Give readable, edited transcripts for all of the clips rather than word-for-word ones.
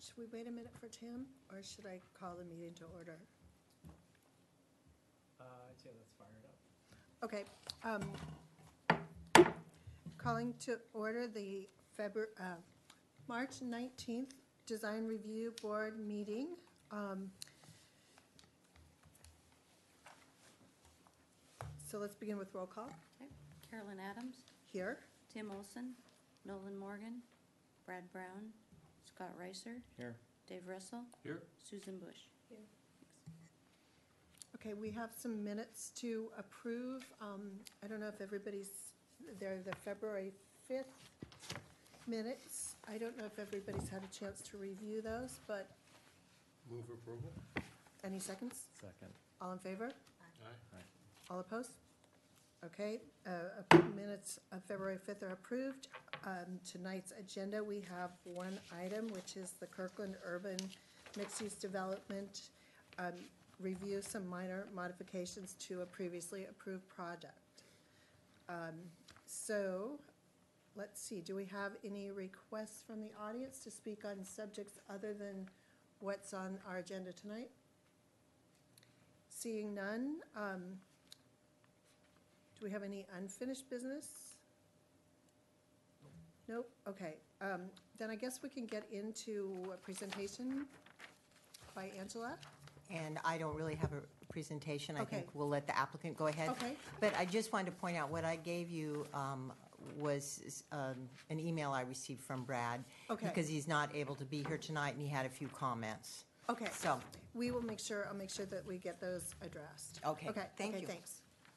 Should we wait a minute for Tim, or should I call the meeting to order? I'd say let's fire it up. Okay. Calling to order the March 19th Design Review Board meeting. So let's begin with roll call. Okay. Carolyn Adams, Here. Tim Olson, Nolan Morgan, Brad Brown, Scott Reiser, Here. Dave Russell, Here. Susan Bush. Okay, we have some minutes to approve. I don't know if everybody's, they're the February 5th minutes. I don't know if everybody's had a chance to review those, but Move approval. any seconds? Second. All in favor? Aye. All opposed? Okay, minutes of February 5th are approved. Tonight's agenda, we have one item, which is the Kirkland Urban Mixed-Use Development. Review some minor modifications to a previously approved project. So, let's see, do we have any requests from the audience to speak on subjects other than what's on our agenda tonight? Seeing none, do we have any unfinished business? Nope, okay. Then I guess we can get into a presentation by Angela. And I don't really have a presentation. I Okay. think we'll let the applicant go ahead. Okay. But I just wanted to point out what I gave you was an email I received from Brad. Okay. Because he's not able to be here tonight, and he had a few comments. Okay, So, we will make sure, I'll make sure that we get those addressed. Okay, Okay, thank okay, you. thanks.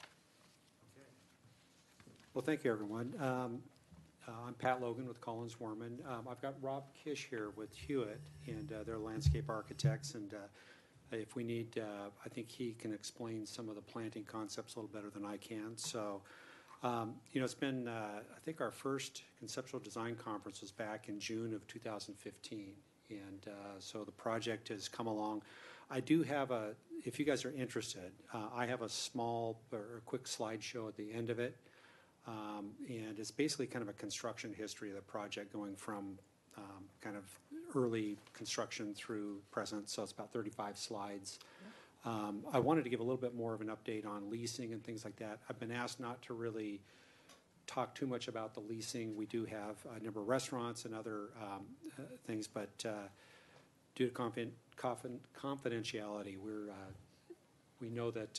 Well, thank you, everyone. I'm Pat Logan with Collins Warman. I've got Rob Kish here with Hewitt, and they're landscape architects. And if we need, I think he can explain some of the planting concepts a little better than I can. So, it's been, I think our first conceptual design conference was back in June of 2015. And so the project has come along. I do have if you guys are interested, I have a small or a quick slideshow at the end of it. And it's basically kind of a construction history of the project going from kind of early construction through present. So it's about 35 slides. I wanted to give a little bit more of an update on leasing and things like that. I've been asked not to really talk too much about the leasing. We do have a number of restaurants and other things, but due to confidentiality, we know that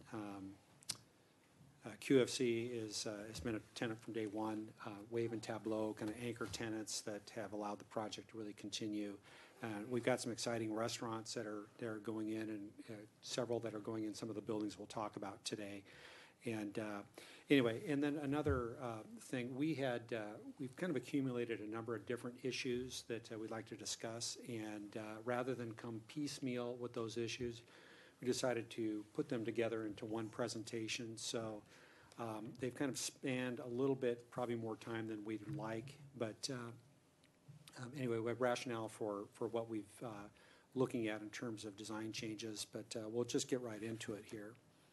QFC has been a tenant from day one. Wave and Tableau, kind of anchor tenants that have allowed the project to really continue. We've got some exciting restaurants that are going in, and several that are going in some of the buildings we'll talk about today. And anyway, and then another thing, we've kind of accumulated a number of different issues that we'd like to discuss, and rather than come piecemeal with those issues, we decided to put them together into one presentation. So they've kind of spanned a little bit, probably more time than we'd like, but anyway, we have rationale for what we've looking at in terms of design changes, but we'll just get right into it here.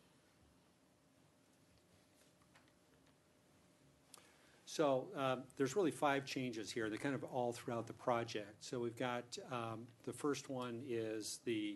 So there's really 5 changes here. They're kind of all throughout the project. So we've got the first one is the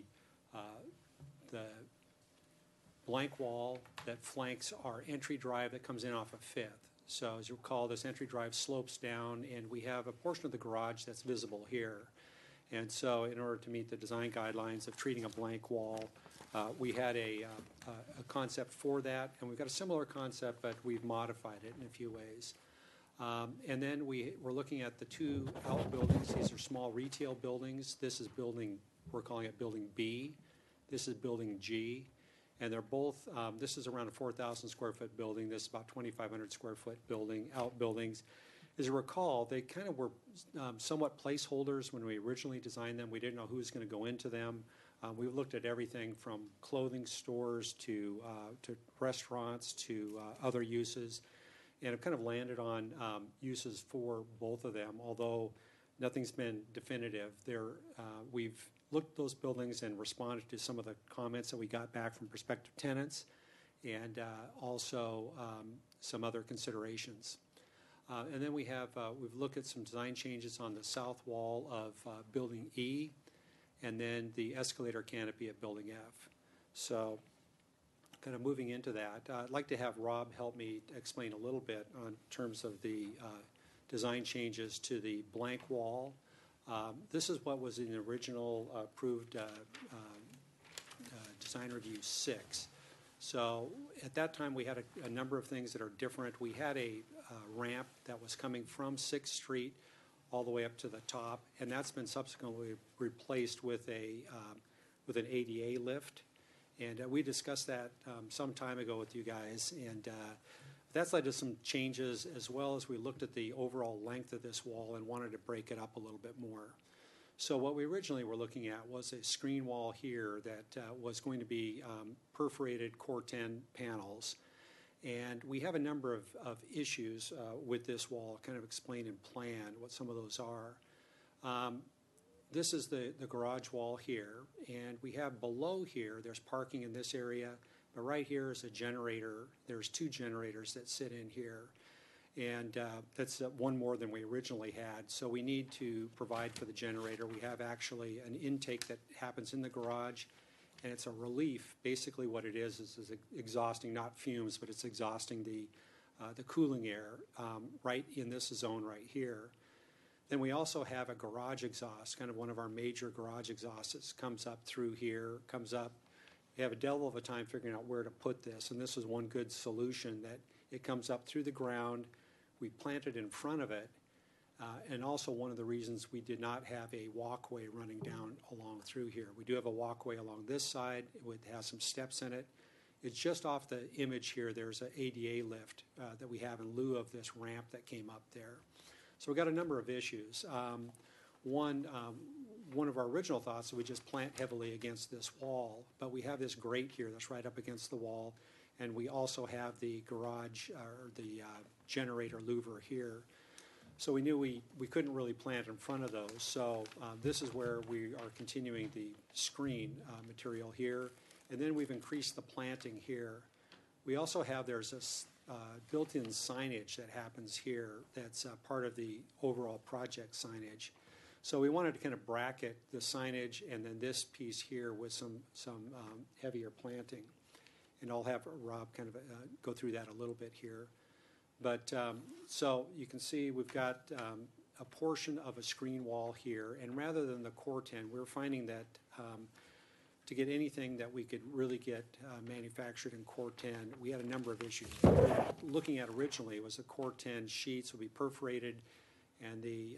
blank wall that flanks our entry drive that comes in off of 5th. So as you recall, this entry drive slopes down, and we have a portion of the garage that's visible here. And so in order to meet the design guidelines of treating a blank wall, we had a concept for that, and we've got a similar concept, but we've modified it in a few ways. And then we're looking at the 2 outbuildings. These are small retail buildings. This is we're calling it building B. This is building G. And they're both, this is around a 4,000 square foot building. This is about 2,500 square foot outbuildings. As you recall, they kind of were somewhat placeholders when we originally designed them. We didn't know who was going to go into them. We looked at everything from clothing stores to restaurants to other uses, and have kind of landed on uses for both of them, although nothing's been definitive. We've looked at those buildings and responded to some of the comments that we got back from prospective tenants, and also some other considerations. And then we've looked at some design changes on the south wall of Building E, and then the escalator canopy at Building F. So kind of moving into that, I'd like to have Rob help me explain a little bit on terms of the design changes to the blank wall. This is what was in the original approved Design Review 6. So at that time, we had a number of things that are different. We had a ramp that was coming from 6th Street all the way up to the top, and that's been subsequently replaced with with an ADA lift. And we discussed that some time ago with you guys, and that's led to some changes, as well as we looked at the overall length of this wall and wanted to break it up a little bit more. So what we originally were looking at was a screen wall here that was going to be perforated Cor-Ten panels. And we have a number of issues with this wall, kind of explain in plan what some of those are. This is the garage wall here, and we have below here, there's parking in this area, but right here is a generator. There's 2 generators that sit in here. And that's one more than we originally had. So we need to provide for the generator. We have actually an intake that happens in the garage, and it's a relief. Basically what it is exhausting, not fumes, but it's exhausting the cooling air right in this zone right here. Then we also have a garage exhaust, kind of one of our major garage exhausts that comes up through here, comes up. We have a devil of a time figuring out where to put this, and this is one good solution, that it comes up through the ground. We plant it in front of it, and also one of the reasons we did not have a walkway running down along through here. We do have a walkway along this side. It has some steps in it. It's just off the image here. There's an ADA lift that we have in lieu of this ramp that came up there. So we've got a number of issues. One of our original thoughts is we just plant heavily against this wall, but we have this grate here that's right up against the wall, and we also have the garage or the generator louver here. So we knew we couldn't really plant in front of those. So this is where we are continuing the screen material here, and then we've increased the planting here. We also have, there's this built-in signage that happens here that's part of the overall project signage. So we wanted to kind of bracket the signage and then this piece here with some heavier planting. And I'll have Rob kind of go through that a little bit here. But so you can see we've got a portion of a screen wall here, and rather than the Cor-Ten, we're finding that to get anything that we could really get manufactured in Cor-Ten, we had a number of issues. What we were looking at originally was the Cor-Ten sheets would be perforated, and the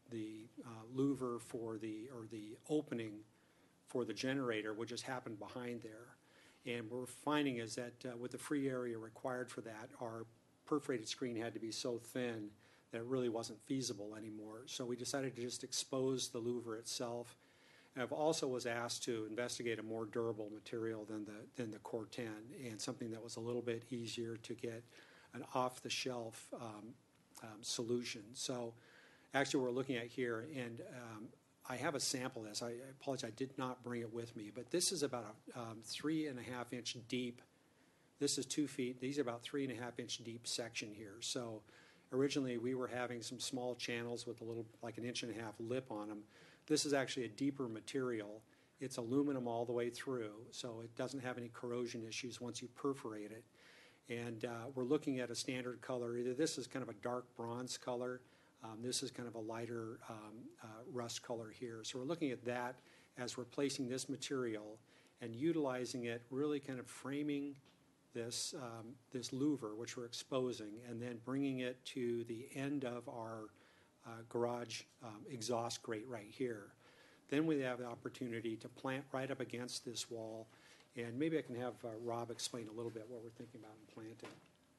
louver for the opening for the generator would just happen behind there. And what we're finding is that with the free area required for that, our perforated screen had to be so thin that it really wasn't feasible anymore. So we decided to just expose the louver itself. And I've also was asked to investigate a more durable material than the Cor-Ten, and something that was a little bit easier to get an off-the-shelf solution. So actually we're looking at here, and I have a sample of this. I apologize, I did not bring it with me, but this is about a 3.5 inch deep. This is 2 feet. These are about 3.5 inch deep section here. So originally we were having some small channels with a little, like 1.5 inch lip on them. This is actually a deeper material. It's aluminum all the way through, so it doesn't have any corrosion issues once you perforate it. And we're looking at a standard color. Either this is kind of a dark bronze color. This is kind of a lighter rust color here. So we're looking at that as replacing this material and utilizing it, really kind of framing this louver, which we're exposing, and then bringing it to the end of our garage exhaust grate right here. Then we have the opportunity to plant right up against this wall, and maybe I can have Rob explain a little bit what we're thinking about in planting.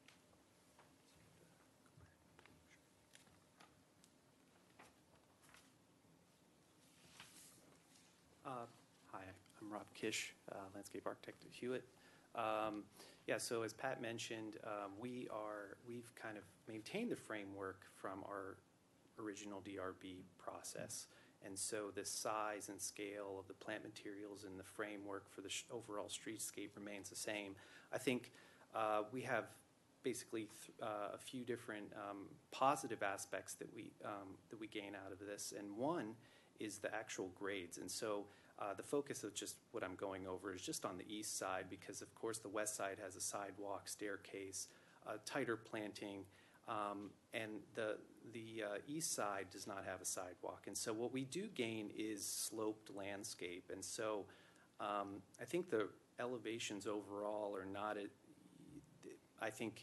Hi, I'm Rob Kish, landscape architect at Hewitt. Yeah, so as Pat mentioned, we've kind of maintained the framework from our original DRB process. And so the size and scale of the plant materials and the framework for the overall streetscape remains the same. I think we have basically a few different positive aspects that we gain out of this, and one is the actual grades. And so the focus of just what I'm going over is just on the east side, because of course the west side has a sidewalk, staircase, tighter planting, and the east side does not have a sidewalk. And so what we do gain is sloped landscape. And so I think the elevations overall are not I think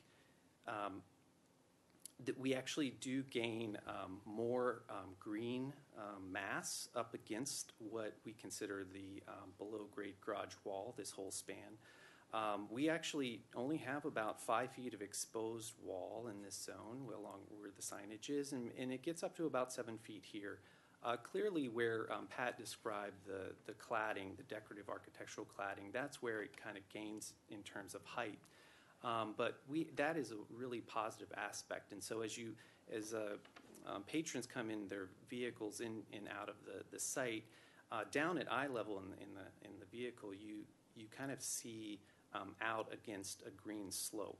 that we actually do gain more green mass up against what we consider the below-grade garage wall, this whole span. We actually only have about 5 feet of exposed wall in this zone along where the signage is, and it gets up to about 7 feet here. Clearly where Pat described the cladding, the decorative architectural cladding, that's where it kind of gains in terms of height. But that is a really positive aspect. And so as patrons come in their vehicles in and out of the site, down at eye level in the vehicle, you kind of see out against a green slope.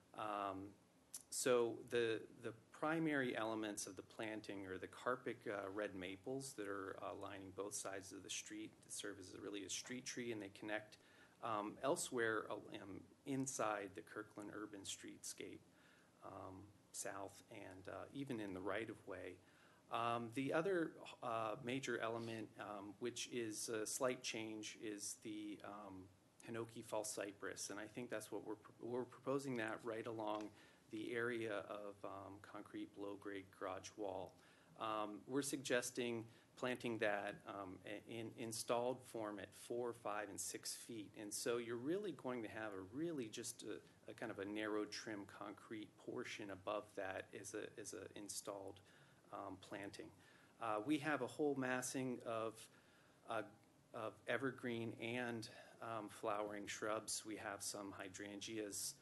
So the primary elements of the planting are the Carpic red maples that are lining both sides of the street that serve as really a street tree, and they connect elsewhere inside the Kirkland urban streetscape, south and even in the right-of-way. The other major element, which is a slight change, is the Hinoki false cypress, and I think that's what we're proposing that right along the area of concrete below-grade garage wall. We're suggesting planting that in installed form at 4, 5, and 6 feet, and so you're really going to have just a kind of a narrow trim concrete portion above that as a installed planting. We have a whole massing of evergreen and flowering shrubs. We have some hydrangeas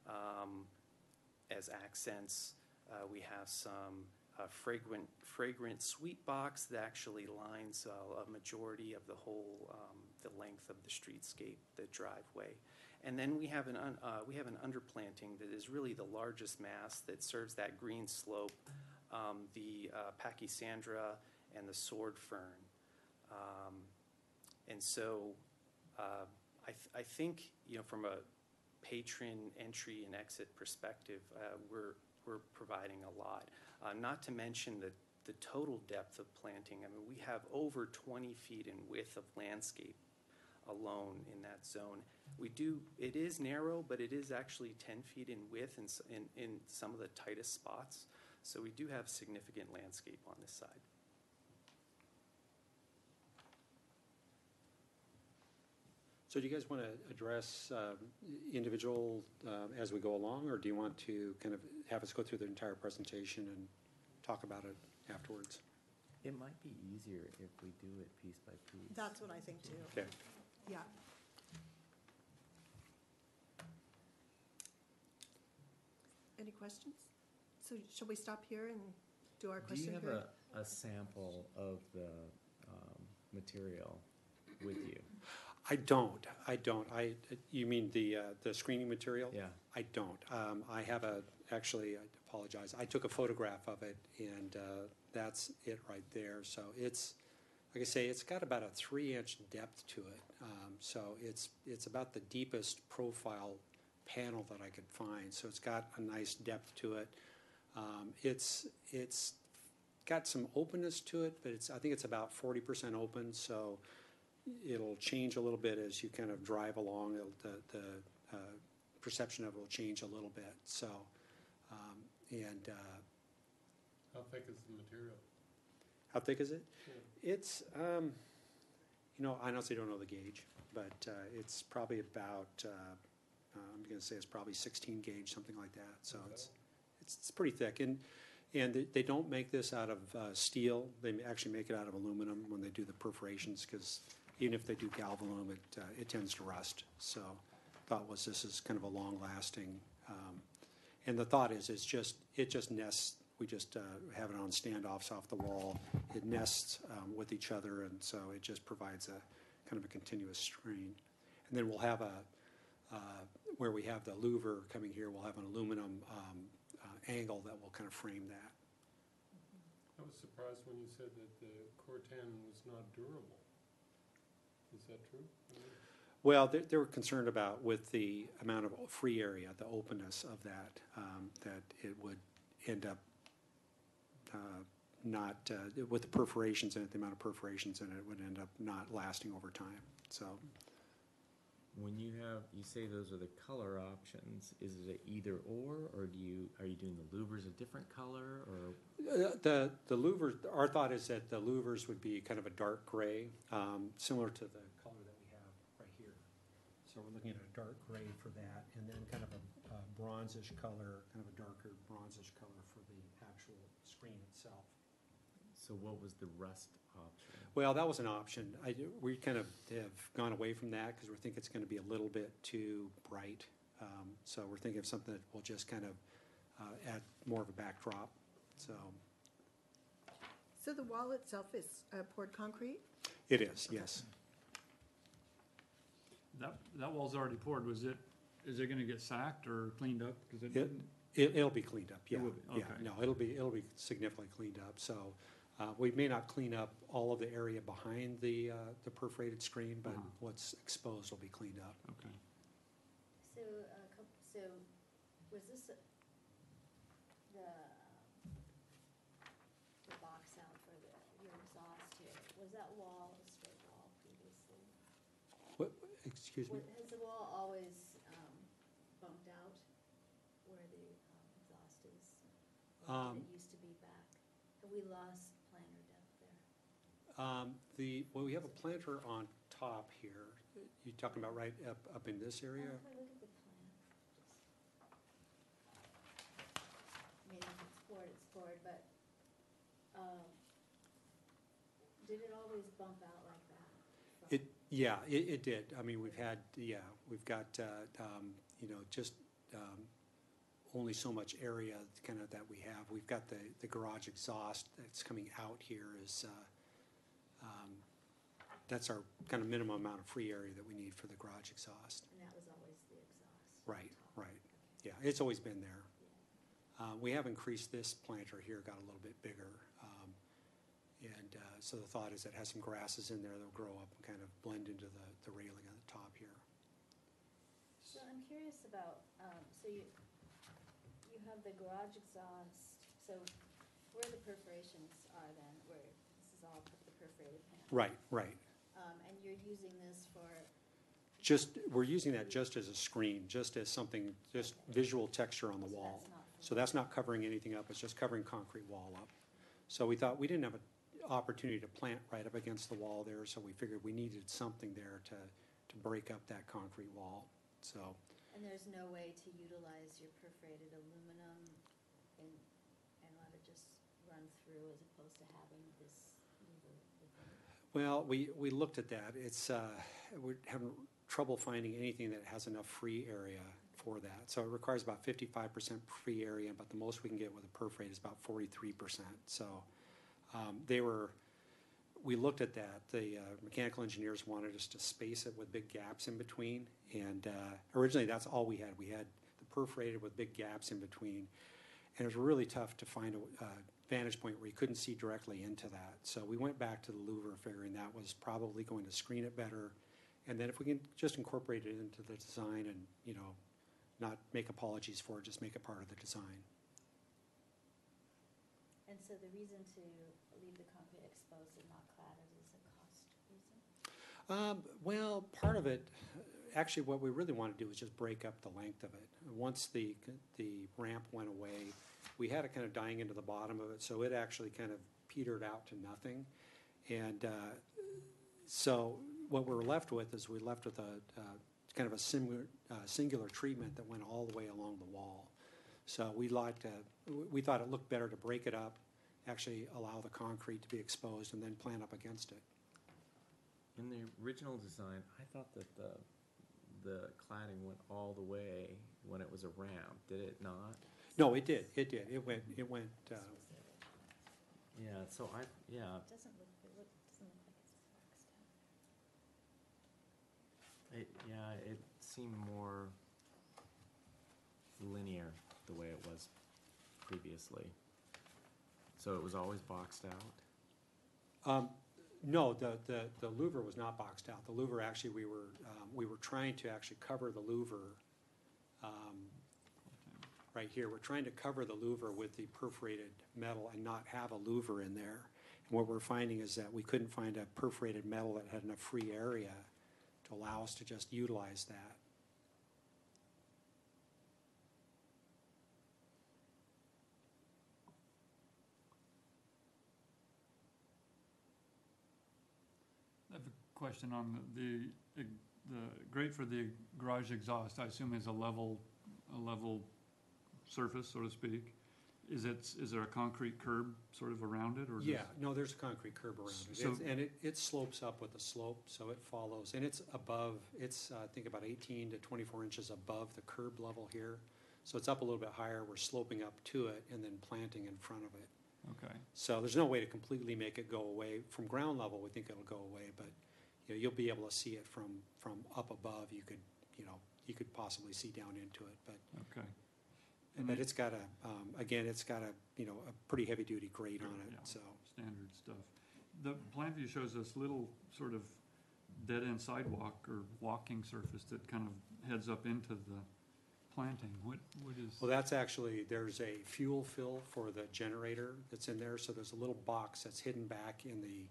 as accents. We have some fragrant sweet box that actually lines a majority of the whole the length of the streetscape, the driveway. And then we have an underplanting that is really the largest mass that serves that green slope, the pachysandra and the sword fern. And so I think, from a patron entry and exit perspective, we're providing a lot. Not to mention the total depth of planting. I mean, we have over 20 feet in width of landscape alone in that zone. It is narrow, but it is actually 10 feet in width in some of the tightest spots. So we do have significant landscape on this side. So do you guys want to address individual as we go along, or do you want to kind of have us go through the entire presentation and talk about it afterwards? It might be easier if we do it piece by piece. That's what I think too. Okay. Yeah. Any questions? So shall we stop here and do our Do question you period? have a sample of the material with you? I don't. You mean the screening material? Yeah. I don't. I have actually, I apologize. I took a photograph of it, and that's it right there. So it's, like I say, it's got about a 3-inch depth to it. So it's about the deepest profile panel that I could find. So it's got a nice depth to it. It's got some openness to it, but I think it's about 40% open. So it'll change a little bit as you kind of drive along. The perception of it will change a little bit. So, How thick is the material? how thick is it? Yeah. It's, I honestly don't know the gauge, but it's probably about, I'm going to say it's probably 16 gauge, something like that. So Okay. it's pretty thick. And they don't make this out of steel. They actually make it out of aluminum when they do the perforations, because even if they do galvalume, it tends to rust. So thought was this is kind of a long-lasting, and the thought is it just nests. We just have it on standoffs off the wall. It nests with each other, and so it just provides a kind of a continuous screen. And then we'll have where we have the louver coming here, we'll have an aluminum angle that will kind of frame that. I was surprised when you said that the Corten was not durable. Is that true? Well, they were concerned about with the amount of free area, the openness of that, that it would end up not, with the perforations in it, the amount of perforations in it would end up not lasting over time, so. When you say those are the color options, is it a either or are you doing the louvers a different color, or? The louvers, our thought is that the louvers would be kind of a dark gray, similar to the color that we have right here. So we're looking at a dark gray for that, and then kind of a bronzish color, kind of a darker bronzish color for the actual screen itself. So what was the rust option? Well, that was an option. We kind of have gone away from that because we think it's going to be a little bit too bright. So we're thinking of something that will just kind of add more of a backdrop, so. So the wall itself is poured concrete? It is, yes. That wall's already poured, is it gonna get sacked or cleaned up? 'Cause It'll be cleaned up, yeah. will be, Yeah, okay. no, it'll be significantly cleaned up, so. We may not clean up all of the area behind the perforated screen, but what's exposed will be cleaned up. Okay. So was this the box out for your exhaust here? Was that wall a straight wall previously? What, excuse me? Has the wall always bumped out where the exhaust is? Or did it used to be back? Have we lost planter depth there? Well, we have a planter on top here. You talking about right up in this area? If I look at the plan, I mean, if it's poured, but, did it always bump out like that? Yeah, it did. I mean, we've got, just only so much area kind of that we have. We've got the garage exhaust that's coming out here is, that's our kind of minimum amount of free area that we need for the garage exhaust. And that was always the exhaust? Right, right. Yeah, it's always been there. We have increased this planter here, got a little bit bigger. So the thought is it has some grasses in there that'll grow up and kind of blend into the railing on the top here. So I'm curious about, so you have the garage exhaust, so where the perforations are then, where this is all the perforated panel? Right. And you're using this for, We're using that just as a screen, just as something, just visual texture on the So wall. that's not for- So that's not covering anything up, it's just covering concrete wall up. So we thought, we didn't have an opportunity to plant right up against the wall there, so we figured we needed something there to break up that concrete wall, so. and there's no way to utilize your perforated aluminum and let it just run through as opposed to having this lever within it? Well, we looked at that. It's, we're having trouble finding anything that has enough free area for that. So it requires about 55% free area, but the most we can get with a perforate is about 43%. So we looked at that. The mechanical engineers wanted us to space it with big gaps in between. And originally that's all we had. We had the perforated with big gaps in between. And it was really tough to find a vantage point where you couldn't see directly into that. So we went back to the louver, figuring that was probably going to screen it better. And then if we can just incorporate it into the design and, not make apologies for it, just make it part of the design. And so the reason to leave the concrete exposed and not cladded is a cost reason? Well, part of it, actually what we really want to do is just break up the length of it. Once the ramp went away, we had it kind of dying into the bottom of it, so it actually kind of petered out to nothing. And so what we're left with is we're left with a kind of a singular treatment that went all the way along the wall. So we thought it looked better to break it up, actually allow the concrete to be exposed, and then plant up against it. In the original design, I thought that the cladding went all the way when it was a ramp. Did it not? No, it did. It went. Yeah, Yeah. So it doesn't look like it's waxed out. It's seemed more linear the way it was previously. So it was always boxed out? No, the louver was not boxed out. The louver, actually, we were trying to actually cover the louver, right here. We're trying to cover the louver with the perforated metal and not have a louver in there. And what we're finding is that we couldn't find a perforated metal that had enough free area to allow us to just utilize that. I have a question on the grate for the garage exhaust, I assume is a level surface, so to speak. Is there a concrete curb sort of around it, or? Yeah, no, there's a concrete curb around it. So- And it slopes up with a slope, so it follows, and it's above, I think about 18 to 24 inches above the curb level here. So it's up a little bit higher, we're sloping up to it and then planting in front of it. Okay, So there's no way to completely make it go away. From ground level, we think it'll go away, but, you'll be able to see it from up above. You could possibly see down into it, but okay. but it's got again, it's got a pretty heavy-duty grate on it, Yeah. so. Standard stuff. The plan view shows this little sort of dead-end sidewalk or walking surface that kind of heads up into the planting. What is? Well, that's actually, there's a fuel fill for the generator that's in there, so there's a little box that's hidden back in the,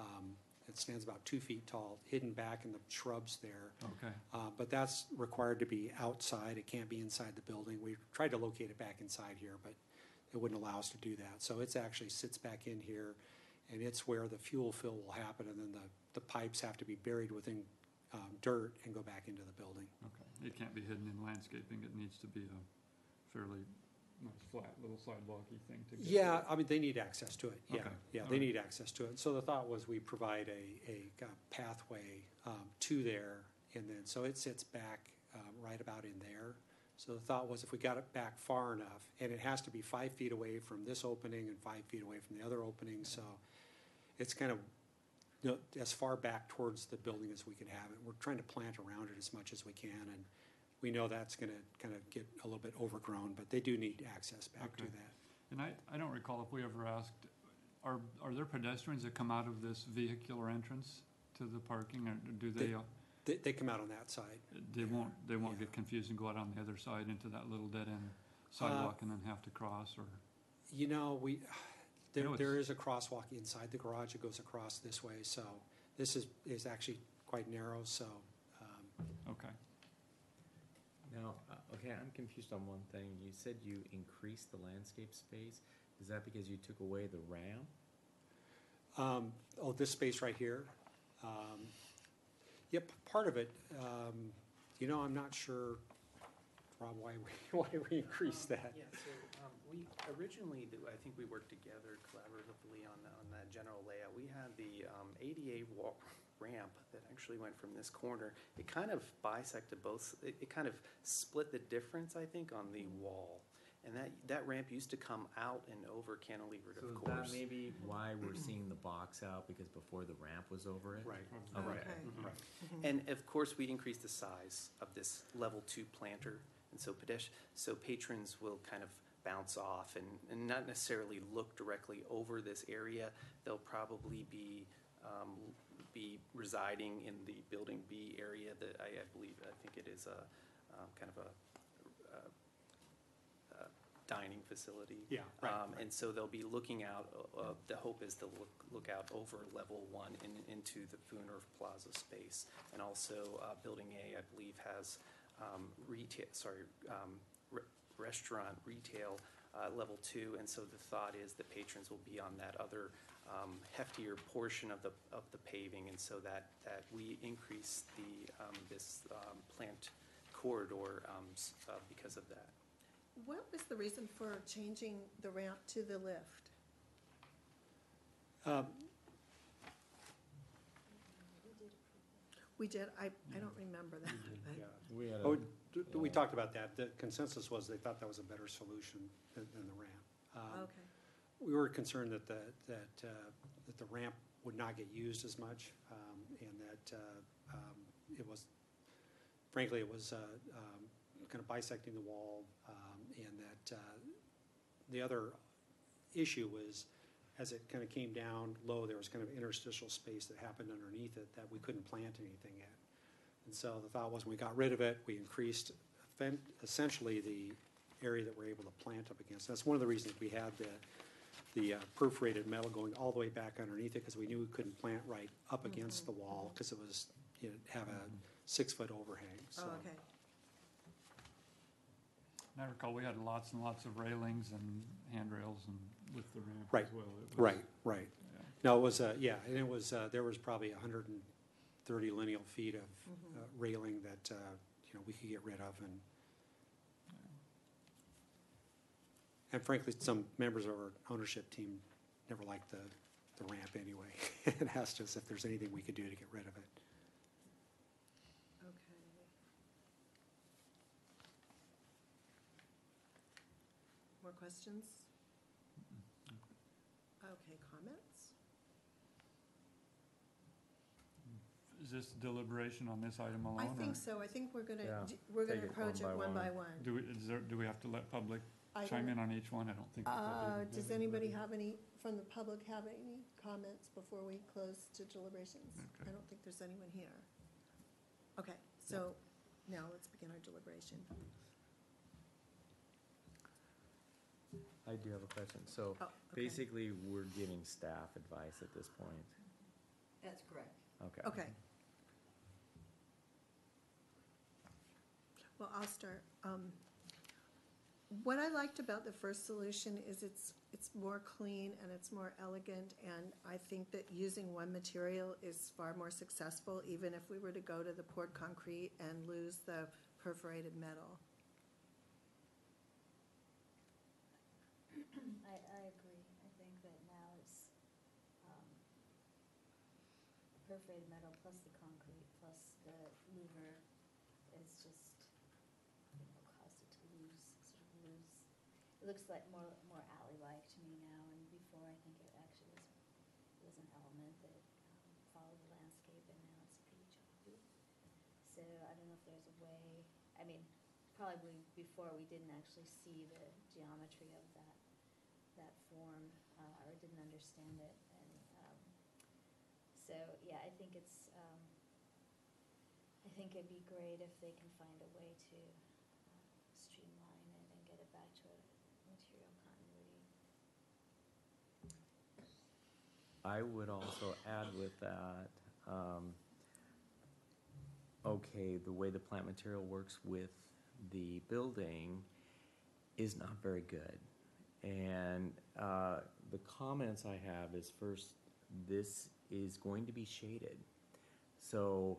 it stands about 2 feet tall, hidden back in the shrubs there. Okay, But that's required to be outside, it can't be inside the building. We tried to locate it back inside here, but it wouldn't allow us to do that. So it's actually sits back in here, and it's where the fuel fill will happen, and then the pipes have to be buried within dirt and go back into the building. okay. It can't be hidden in landscaping. It needs to be a fairly nice, flat, little sidewalky thing to get. Yeah, I mean, they need access to it, yeah. Okay, Yeah, all they right. need access to it. So the thought was we provide a pathway to there, and then, so it sits back right about in there. So the thought was if we got it back far enough, and it has to be 5 feet away from this opening and 5 feet away from the other opening, so it's kind of, as far back towards the building as we could have it. We're trying to plant around it as much as we can, and we know that's gonna kind of get a little bit overgrown, but they do need access back to Okay. that. And I don't recall if we ever asked, are there pedestrians that come out of this vehicular entrance to the parking, or do they? They come out on that side. They won't Yeah. get confused and go out on the other side into that little dead-end sidewalk and then have to cross, or? There know there it's- is a crosswalk inside the garage that goes across this way, so this is actually quite narrow, so, Okay. Now, okay, I'm confused on one thing. You said you increased the landscape space. Is that because you took away the ramp? this space right here. Yep, part of it, I'm not sure, Rob, why we increased that. Yeah, so we originally, I think we worked together collaboratively on that general layout. We had the ADA ramp that actually went from this corner. It kind of bisected both, it kind of split the difference, I think, on the wall. And that ramp used to come out and over cantilevered, So of is course. that maybe why we're seeing the box out, because before the ramp was over it? Right. Okay. Right. And of course, we increased the size of this level 2 planter, and so patrons will kind of bounce off and not necessarily look directly over this area. They'll probably be residing in the building B area that I think it is a kind of a dining facility. Yeah, right, And so they'll be looking out, the hope is to look out over level 1 into the Fooner Plaza space. And also, Building A, I believe, has restaurant, retail, level 2. And so the thought is that patrons will be on that other heftier portion of the paving. And so that we increase this plant corridor because of that. What was the reason for changing the ramp to the lift? We did, I don't remember that, but, Yeah. We had Oh, we yeah. talked about that. The consensus was they thought that was a better solution than the ramp. okay. We were concerned that the ramp would not get used as much, and that it was frankly, it was kind of bisecting the wall, and that the other issue was, as it kind of came down low, there was kind of interstitial space that happened underneath it that we couldn't plant anything in. And so the thought was, when we got rid of it, we increased essentially the area that we're able to plant up against. That's one of the reasons we had the perforated metal going all the way back underneath it, because we knew we couldn't plant right up against the wall, because it was, have a 6-foot overhang, so. Oh, okay. And I recall we had lots and lots of railings and handrails and with the ramp Right. as well. It was- Right. yeah. No, it was, and it was, there was probably 130 lineal feet of railing that, we could get rid of, and frankly, some members of our ownership team never liked the ramp anyway, and asked us if there's anything we could do to get rid of it. Okay. More questions? Okay, comments? Is this deliberation on this item alone? I or think so. I think we're Yeah. gonna Take approach it it one by one. Do we have to let public chime in on each one? I don't think. we probably Does do, anybody but- have any, from the public, have any comments before we close to deliberations? Okay. I don't think there's anyone here. Okay, so now let's begin our deliberation. I do have a question. So Oh, okay. basically, we're giving staff advice at this point. That's correct. Okay. Okay. Well, I'll start. What I liked about the first solution is it's more clean and it's more elegant, and I think that using one material is far more successful, even if we were to go to the poured concrete and lose the perforated metal. I agree. I think that now it's perforated metal plus the concrete plus the louver is just, caused it to lose. It looks like more alley-like to me now, and before I think it actually was an element that followed the landscape, and now it's pretty choppy. So I don't know if there's a way, probably before we didn't actually see the geometry of that form, or didn't understand it, and so, yeah, I think I think it'd be great if they can find a way to streamline it and get it back to a material continuity. I would also add with that, okay, the way the plant material works with the building is not very good. And the comments I have is, first, this is going to be shaded. So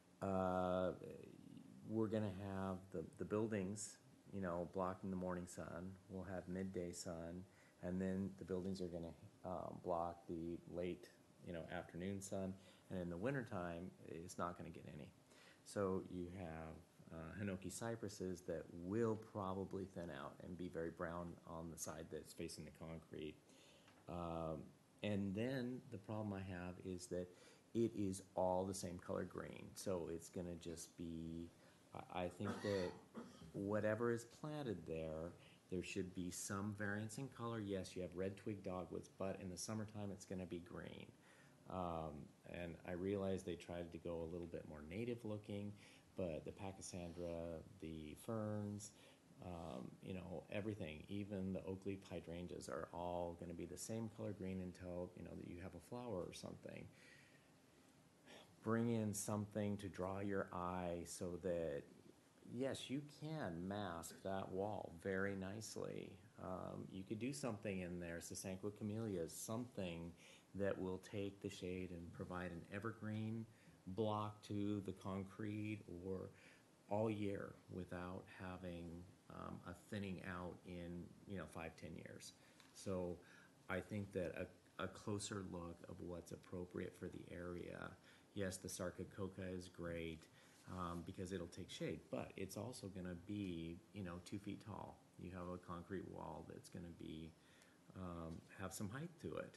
we're gonna have the buildings, blocking the morning sun. We'll have midday sun, and then the buildings are gonna block the late, afternoon sun. And in the wintertime, it's not gonna get any. So you have Hinoki cypresses that will probably thin out and be very brown on the side that's facing the concrete. And then the problem I have is that it is all the same color green. So it's gonna just be, I think that whatever is planted there should be some variance in color. Yes, you have red twig dogwoods, but in the summertime, it's gonna be green. And I realize they tried to go a little bit more native looking, but the pachysandra, the ferns, everything, even the oak leaf hydrangeas are all going to be the same color green until, that you have a flower or something. Bring in something to draw your eye so that, yes, you can mask that wall very nicely. You could do something in there, Sasanqua camellias, something that will take the shade and provide an evergreen block to the concrete or all year without having a thinning out in 5-10 years. So I think that a closer look of what's appropriate for the area. Yes, the Sarcococa is great because it'll take shade, but it's also going to be 2 feet tall. You have a concrete wall that's going to be have some height to it.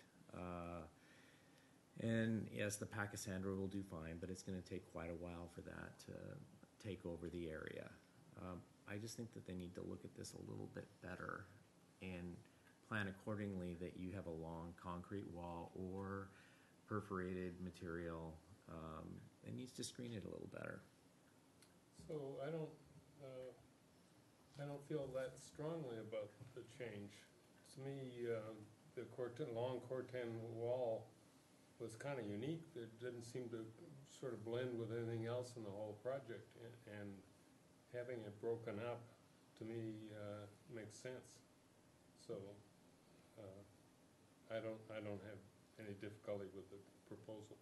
And yes, the pachysandra will do fine, but it's going to take quite a while for that take over the area. I just think that they need to look at this a little bit better and plan accordingly, that you have a long concrete wall or perforated material. It needs to screen it a little better. So I don't feel that strongly about the change. To me, the long Corten wall was kind of unique. It didn't seem to sort of blend with anything else in the whole project, and having it broken up, to me, makes sense. So, I don't have any difficulty with the proposal.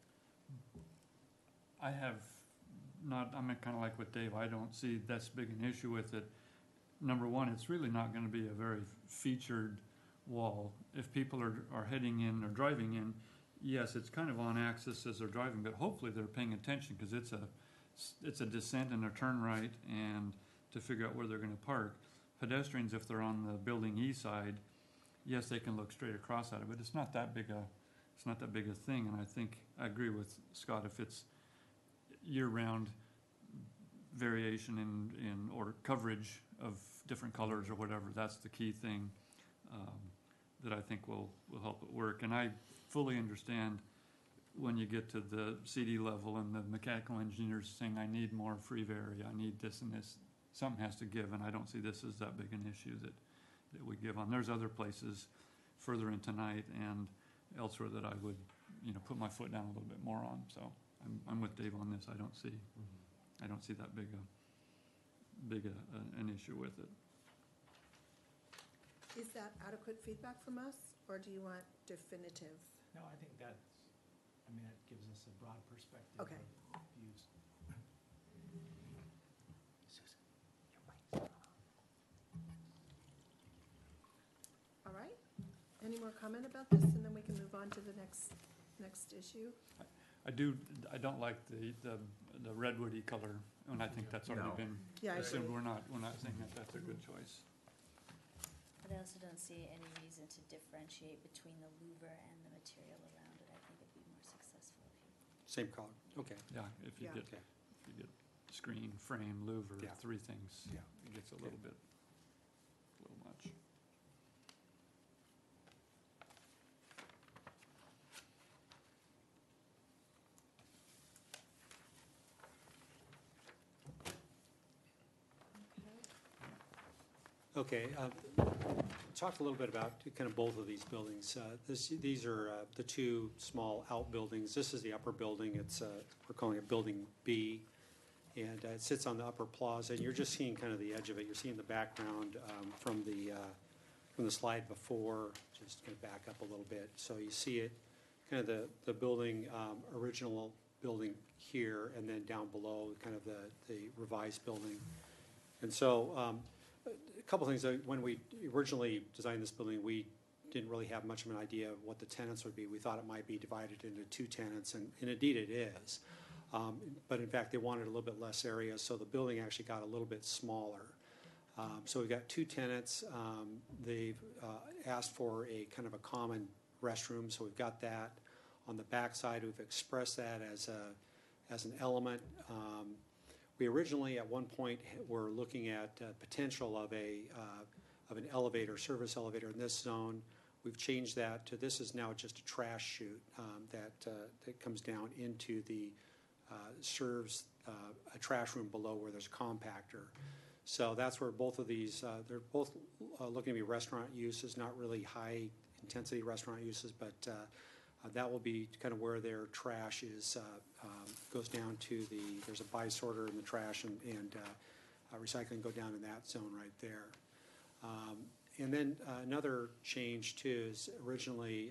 I have not, I'm kind of like with Dave, I don't see that's big an issue with it. Number one, it's really not gonna be a very featured wall. If people are heading in or driving in, yes, it's kind of on axis as they're driving, but hopefully they're paying attention, because it's a descent and a turn right, and to figure out where they're gonna park. Pedestrians, if they're on the building east side, yes, they can look straight across at it, but it's not that big a thing. And I think, I agree with Scott, if it's year-round variation in or coverage of different colors or whatever, that's the key thing that I think will help it work. And I fully understand when you get to the CD level and the mechanical engineers saying, I need more free area, I need this and this, something has to give, and I don't see this as that big an issue that we give on. There's other places further in tonight and elsewhere that I would, put my foot down a little bit more on. So I'm with Dave on this. I don't see that big an issue with it. Is that adequate feedback from us, or do you want definitive? No, I think that gives us a broad perspective Okay. of views. All right. Any more comment about this, and then we can move on to the next issue? I don't like the redwoody color, and I think that's already No. been Yeah, I assumed. agree. We're not saying that that's a good choice. But I also don't see any reason to differentiate between the louver and the material around it. I think it'd be more successful if you. Same color, okay. Yeah, if you Yeah. get Okay. screen, frame, louver, Yeah. three things, Yeah. it gets a little much. Okay, talked a little bit about kind of both of these buildings. These are the two small outbuildings. This is the upper building. It's, we're calling it Building B, and it sits on the upper plaza, and you're just seeing kind of the edge of it. You're seeing the background from the slide before. Just going to back up a little bit. So you see it, kind of the building, original building here, and then down below, kind of the revised building. And so, a couple things. When we originally designed this building, we didn't really have much of an idea of what the tenants would be. We thought it might be divided into two tenants, and indeed it is. But in fact, they wanted a little bit less area, so the building actually got a little bit smaller. So we've got two tenants. They've asked for a kind of a common restroom, so we've got that. On the back side, we've expressed that as an element. We originally, at one point, were looking at potential of an elevator, service elevator in this zone. We've changed that to, this is now just a trash chute that comes down into the, serves a trash room below where there's a compactor. So that's where both of these, they're both looking to be restaurant uses, not really high-intensity restaurant uses, but that will be kind of where their trash is, goes down to there's a by-sorter in the trash, and recycling go down in that zone right there. And then another change too is originally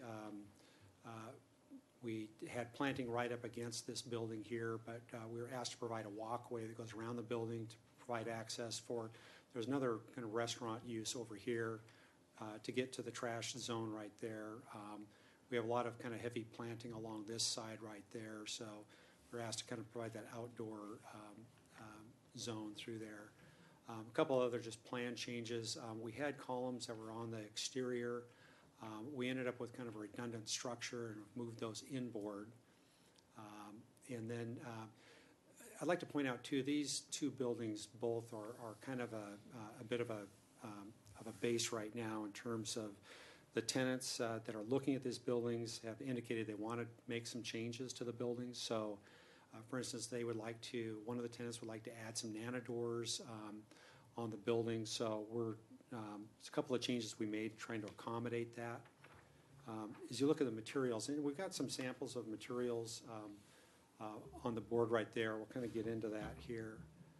we had planting right up against this building here, but we were asked to provide a walkway that goes around the building to provide access for, there's another kind of restaurant use over here to get to the trash zone right there. We have a lot of kind of heavy planting along this side right there, so we're asked to kind of provide that outdoor zone through there. A couple other just plan changes. We had columns that were on the exterior. We ended up with kind of a redundant structure and moved those inboard. And then I'd like to point out too, these two buildings both are kind of a bit of a base right now in terms of the tenants that are looking at these buildings have indicated they want to make some changes to the buildings. So, for instance, one of the tenants would like to add some nanodoors on the building. So it's a couple of changes we made trying to accommodate that. As you look at the materials, and we've got some samples of materials on the board right there. We'll kind of get into that here.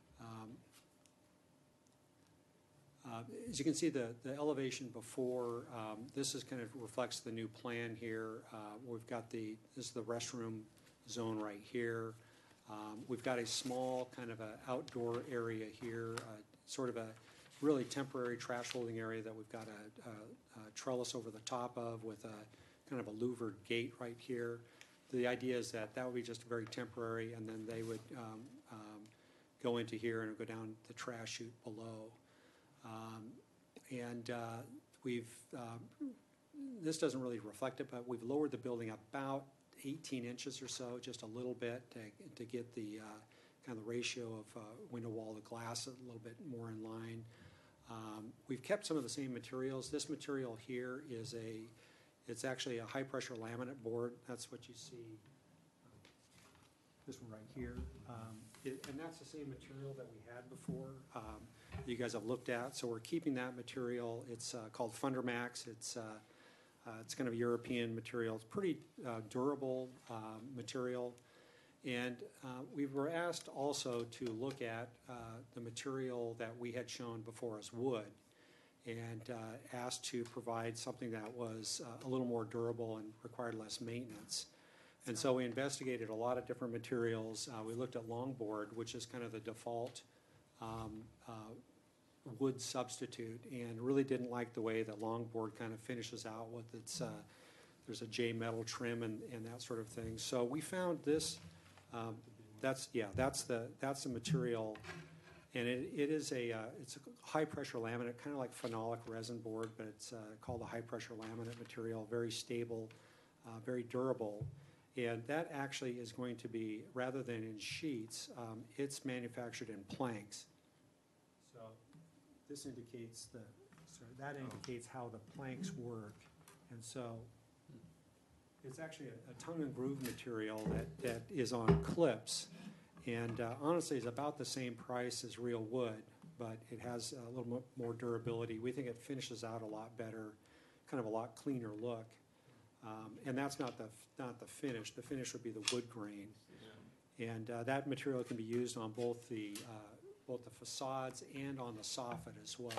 As you can see, the elevation before, this is kind of reflects the new plan here. We've got this is the restroom zone right here. We've got a small kind of a outdoor area here, sort of a really temporary trash holding area that we've got a trellis over the top of with a kind of a louvered gate right here. The idea is that would be just very temporary, and then they would go into here and go down the trash chute below. This doesn't really reflect it, but we've lowered the building about 18 inches or so, just a little bit to get the kind of the ratio of window wall to glass a little bit more in line. We've kept some of the same materials. This material here it's actually a high pressure laminate board. That's what you see. This one right here. And that's the same material that we had before. You guys have looked at. So we're keeping that material. It's called Fundermax. It's kind of a European material. It's pretty durable material. And we were asked also to look at the material that we had shown before as wood, and asked to provide something that was a little more durable and required less maintenance. And so we investigated a lot of different materials. We looked at longboard, which is kind of the default wood substitute, and really didn't like the way that longboard kind of finishes out with its, there's a J metal trim and that sort of thing. So we found this, that's the material, and it's a high pressure laminate, kind of like phenolic resin board, but it's called a high pressure laminate material, very stable, very durable. And that actually is going to be, rather than in sheets, it's manufactured in planks. So this indicates that indicates how the planks work. And so it's actually a tongue and groove material that is on clips. And honestly, it's about the same price as real wood, but it has a little more durability. We think it finishes out a lot better, kind of a lot cleaner look. And that's not the finish. The finish would be the wood grain, and that material can be used on both the facades and on the soffit as well.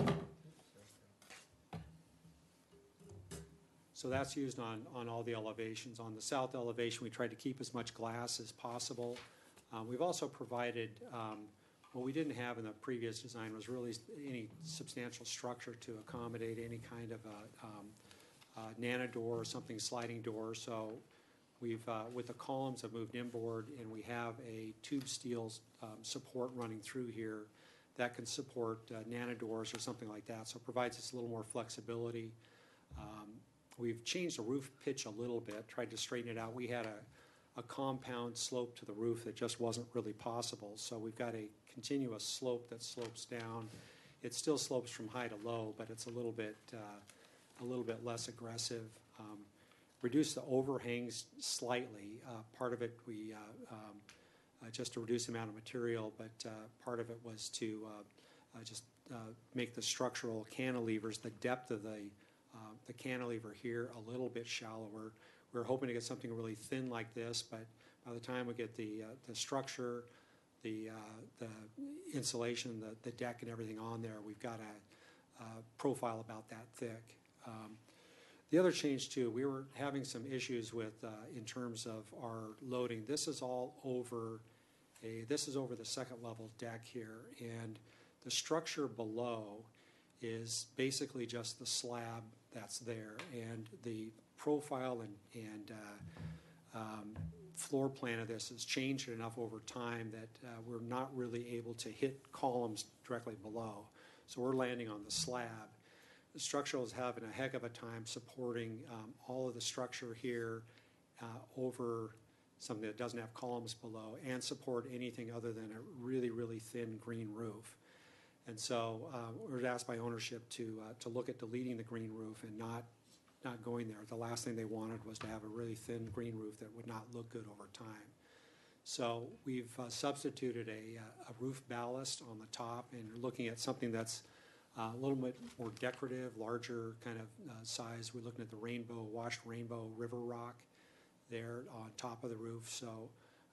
So that's used on all the elevations. On the south elevation, we tried to keep as much glass as possible. We've also provided what we didn't have in the previous design was really any substantial structure to accommodate any kind of nanodore or something sliding door. So we've, with the columns, have moved inboard, and we have a tube steel support running through here that can support nanodoors or something like that. So it provides us a little more flexibility. We've changed the roof pitch a little bit, tried to straighten it out. We had a compound slope to the roof that just wasn't really possible. So we've got a continuous slope that slopes down. It still slopes from high to low, but it's a little bit less aggressive. Reduce the overhangs slightly. Part of it we just to reduce the amount of material, but part of it was to just make the structural cantilevers, the depth of the cantilever here a little bit shallower. We're hoping to get something really thin like this, but by the time we get the structure, the insulation, the deck and everything on there, we've got a profile about that thick. The other change too, we were having some issues with in terms of our loading. This is all over the second level deck here, and the structure below is basically just the slab that's there, and the profile and floor plan of this has changed enough over time that we're not really able to hit columns directly below. So we're landing on the slab. The structural is having a heck of a time supporting all of the structure here over something that doesn't have columns below, and support anything other than a really, really thin green roof. And so we were asked by ownership to look at deleting the green roof and not going there. The last thing they wanted was to have a really thin green roof that would not look good over time. So we've substituted a roof ballast on the top, and we're looking at something that's a little bit more decorative, larger kind of size. We're looking at the washed rainbow river rock there on top of the roof. So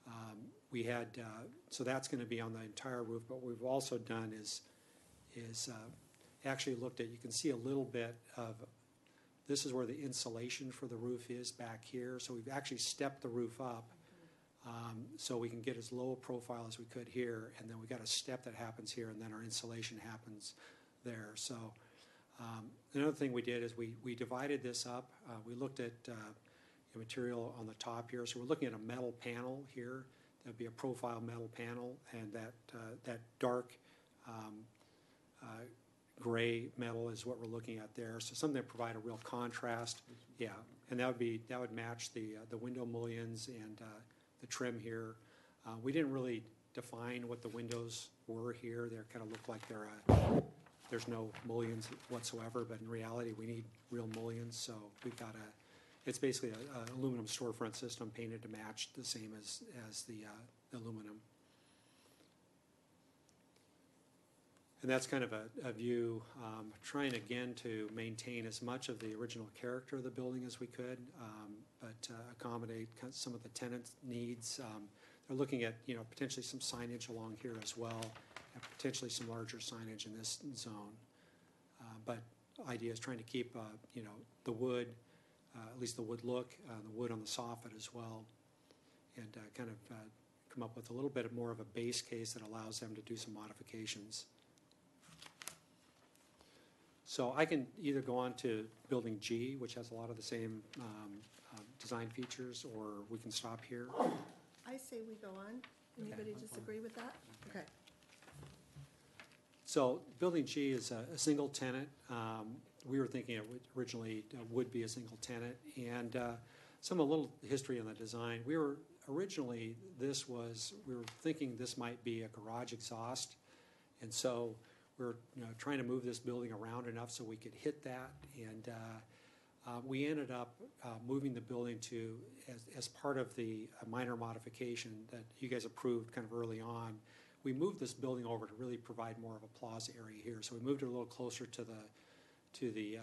so that's going to be on the entire roof. But what we've also done is actually looked at, you can see a little bit of, this is where the insulation for the roof is back here. So we've actually stepped the roof up so we can get as low a profile as we could here. And then we got a step that happens here, and then our insulation happens there. So another thing we did is we divided this up. We looked at the material on the top here. So we're looking at a metal panel here. That would be a profile metal panel, and that dark gray metal is what we're looking at there. So something that provide a real contrast. Yeah, and that would match the window mullions and the trim here. We didn't really define what the windows were here. They kind of look like there's no mullions whatsoever, but in reality we need real mullions. So we've got it's basically an aluminum storefront system painted to match the same as the aluminum. And that's kind of a view, trying again to maintain as much of the original character of the building as we could, but accommodate some of the tenant needs. They're looking at potentially some signage along here as well, and potentially some larger signage in this zone. But idea is trying to keep the wood, at least the wood look, the wood on the soffit as well, and kind of come up with a little bit more of a base case that allows them to do some modifications. So I can either go on to building G, which has a lot of the same design features, or we can stop here. I say we go on. Anybody disagree with that? Okay. So building G is a single tenant. We were thinking it originally would be a single tenant, and some a little history on the design. We were thinking this might be a garage exhaust, and so we're trying to move this building around enough so we could hit that, and we ended up moving the building to, as part of the minor modification that you guys approved kind of early on, we moved this building over to really provide more of a plaza area here. So we moved it a little closer to the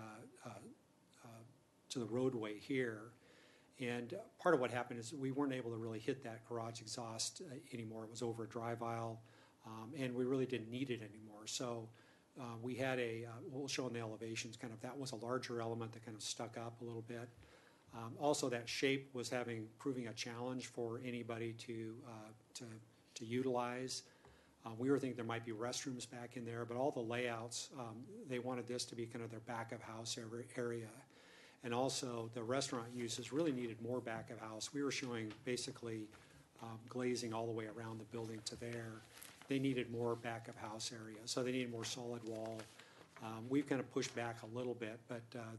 roadway here. And part of what happened is we weren't able to really hit that garage exhaust anymore. It was over a drive aisle, and we really didn't need it anymore. So we had we'll show in the elevations, kind of that was a larger element that kind of stuck up a little bit. Also, that shape was proving a challenge for anybody to utilize. We were thinking there might be restrooms back in there, but all the layouts, they wanted this to be kind of their back of house area. And also the restaurant uses really needed more back of house. We were showing basically glazing all the way around the building to there. They needed more back of house area, so they needed more solid wall. We've kind of pushed back a little bit, but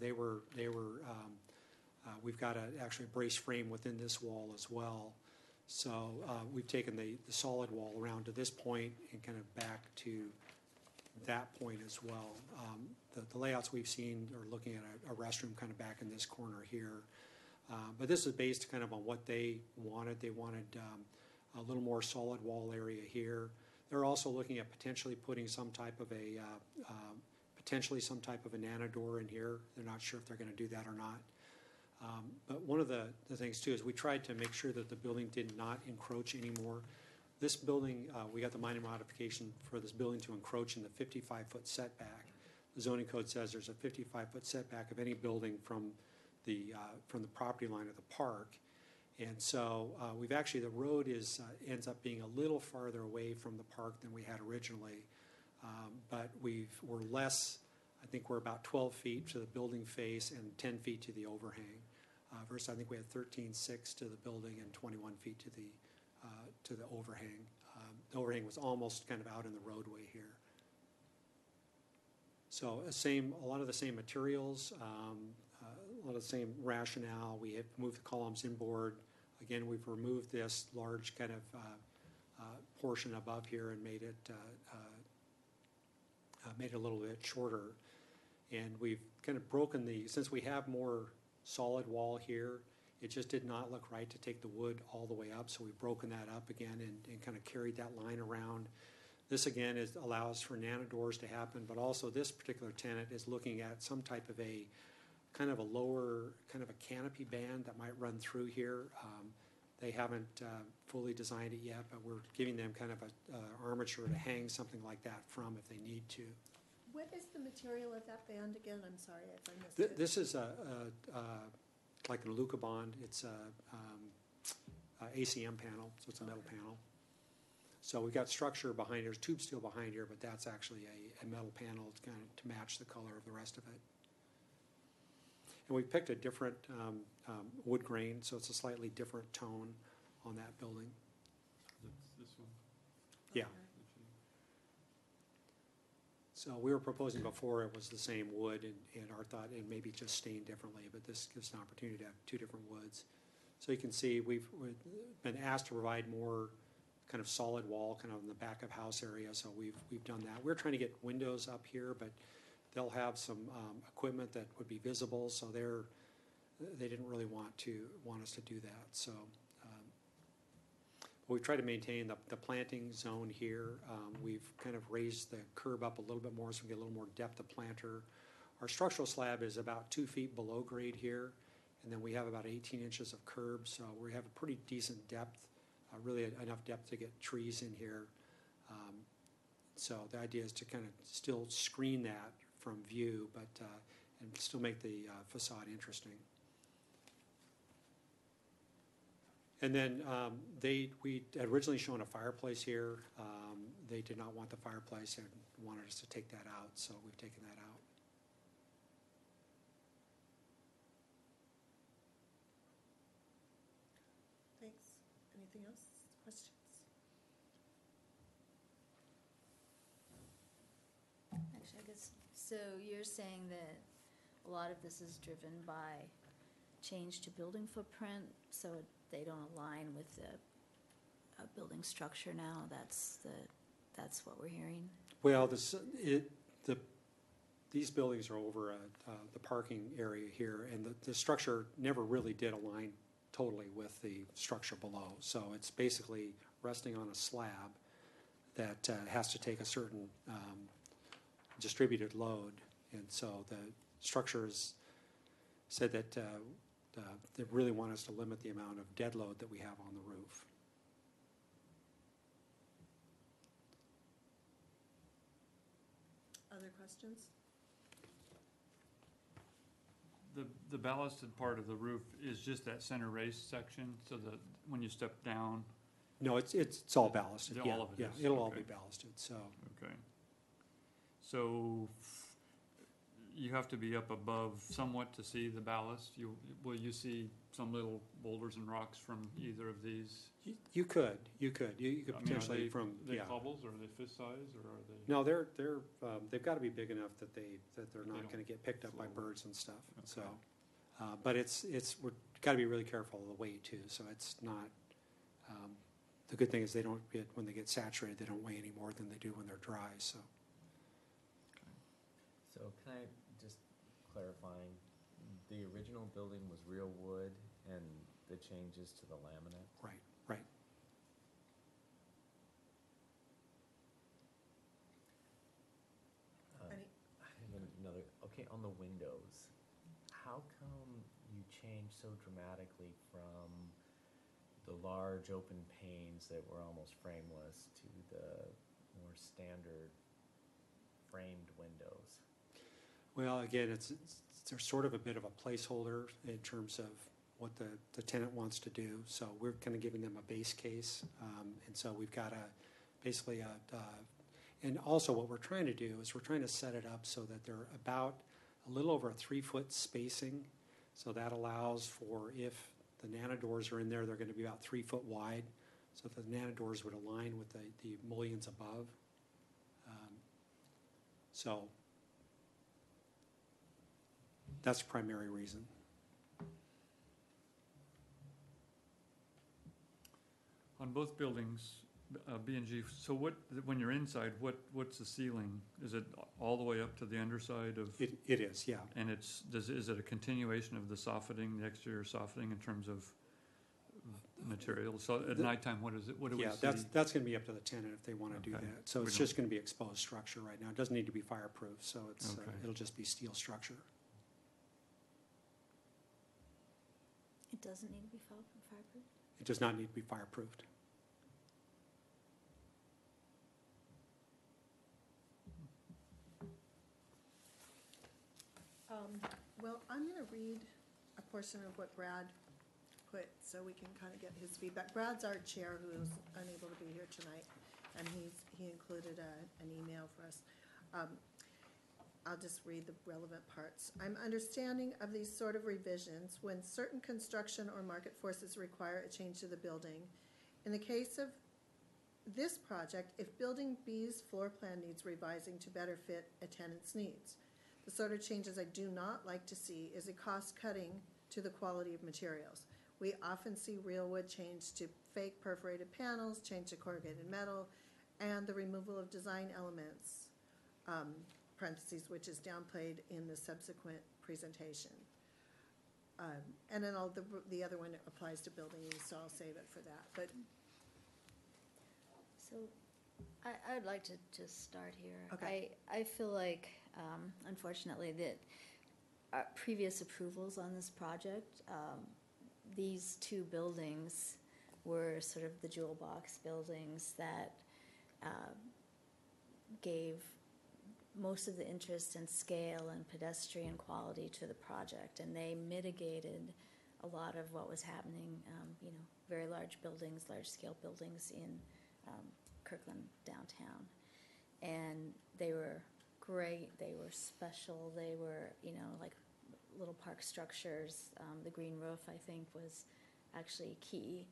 we've got actually a brace frame within this wall as well. So we've taken the solid wall around to this point and kind of back to that point as well. The layouts we've seen are looking at a restroom kind of back in this corner here. But this is based kind of on what they wanted. They wanted a little more solid wall area here. They're also looking at potentially putting some type of an anador in here. They're not sure if they're going to do that or not. But one of the things too is we tried to make sure that the building did not encroach anymore. This building, we got the minor modification for this building to encroach in the 55-foot setback. The zoning code says there's a 55-foot setback of any building from the property line of the park. And so we've actually, the road ends up being a little farther away from the park than we had originally. But we're less, I think we're about 12 feet to the building face and 10 feet to the overhang. Versus I think we had 13.6 to the building and 21 feet to the overhang. The overhang was almost kind of out in the roadway here. So a lot of the same materials, a lot of the same rationale. We have moved the columns inboard Again, we've removed this large kind of portion above here and made it a little bit shorter. And we've kind of broken since we have more solid wall here, it just did not look right to take the wood all the way up, so we've broken that up again and kind of carried that line around. This again allows for nano doors to happen, but also this particular tenant is looking at some type of a kind of a lower, kind of a canopy band that might run through here. They haven't fully designed it yet, but we're giving them kind of a armature to hang something like that from if they need to. What is the material of that band again? I'm sorry if I missed it. This is like an Aluka bond. It's a ACM panel, so it's a metal panel. So we've got structure behind here, there's tube steel behind here, but that's actually a metal panel kind of to match the color of the rest of it. And we picked a different wood grain, so it's a slightly different tone on that building. This one. Yeah. So we were proposing before it was the same wood, and our thought, and maybe just stained differently, but this gives an opportunity to have two different woods. So you can see we've been asked to provide more kind of solid wall kind of in the back of house area, so we've done that. We're trying to get windows up here, but they'll have some equipment that would be visible, so they didn't really want us to do that. So we try to maintain the planting zone here. We've kind of raised the curb up a little bit more so we get a little more depth of planter. Our structural slab is about 2 feet below grade here, and then we have about 18 inches of curb, so we have a pretty decent depth, really enough depth to get trees in here. So the idea is to kind of still screen that from view, but and still make the facade interesting. And then we had originally shown a fireplace here. They did not want the fireplace and wanted us to take that out, so we've taken that out. Thanks. Anything else? Questions? Actually, I guess, so you're saying that a lot of this is driven by change to building footprint, so they don't align with the building structure now? That's what we're hearing? Well, these buildings are over the parking area here, and the structure never really did align totally with the structure below. So it's basically resting on a slab that has to take a certain distributed load. And so the structures said that they really want us to limit the amount of dead load that we have on the roof. Other questions? The ballasted part of the roof is just that center race section, so that when you step down. No, it's all ballasted. All of it yeah, is, it'll all okay. be ballasted. So Okay. So you have to be up above somewhat to see the ballast. Will you see some little boulders and rocks from either of these? you could I mean, potentially from Are they yeah. cobbles, or are they fist size, or are they? No, they've got to be big enough that they're not don't going to get picked up by fall. birds and stuff. Okay. So, but we're got to be really careful of the weight too. So it's not. The good thing is when they get saturated, they don't weigh any more than they do when they're dry. So. So can I just clarifying, the original building was real wood and the changes to the laminate? Right. Any- I have another, okay, on the windows, how come you changed so dramatically from the large open panes that were almost frameless to the more standard framed windows? Well, again, it's sort of a bit of a placeholder in terms of what the tenant wants to do. So we're kind of giving them a base case, and so we've got basically and also what we're trying to do is we're trying to set it up so that they're about a little over a 3-foot spacing. So that allows for, if the nano doors are in there, they're going to be about 3 foot wide. So the nano doors would align with the mullions above. So that's the primary reason. On both buildings, B and G, so what, when you're inside, what's the ceiling? Is it all the way up to the underside of? It is, yeah. And is it a continuation of the softening, the exterior softening in terms of material? So at nighttime, what is it, what do we see? Yeah, that's gonna be up to the tenant if they wanna do Okay. that. So We it's don't- just gonna be exposed structure right now. It doesn't need to be fireproof, so it's, Okay. it'll just be steel structure. It doesn't need to be fireproof? It does not need to be fireproofed. Well, I'm going to read a portion of what Brad put so we can kind of get his feedback. Brad's our chair who is unable to be here tonight, and he included an email for us. I'll just read the relevant parts. I'm understanding of these sort of revisions when certain construction or market forces require a change to the building. In the case of this project, if Building B's floor plan needs revising to better fit a tenant's needs. The sort of changes I do not like to see is a cost-cutting to the quality of materials. We often see real wood change to fake perforated panels, change to corrugated metal, and the removal of design elements, parentheses, which is downplayed in the subsequent presentation. And then the other one applies to building use, so I'll save it for that. But So I would like to just start here. Okay. I feel like, unfortunately, that previous approvals on this project, these two buildings were sort of the jewel box buildings that gave most of the interest and scale and pedestrian quality to the project, and they mitigated a lot of what was happening, very large buildings, large-scale buildings in Kirkland downtown. And they were great, they were special, they were, like little park structures. The green roof, I think, was actually key.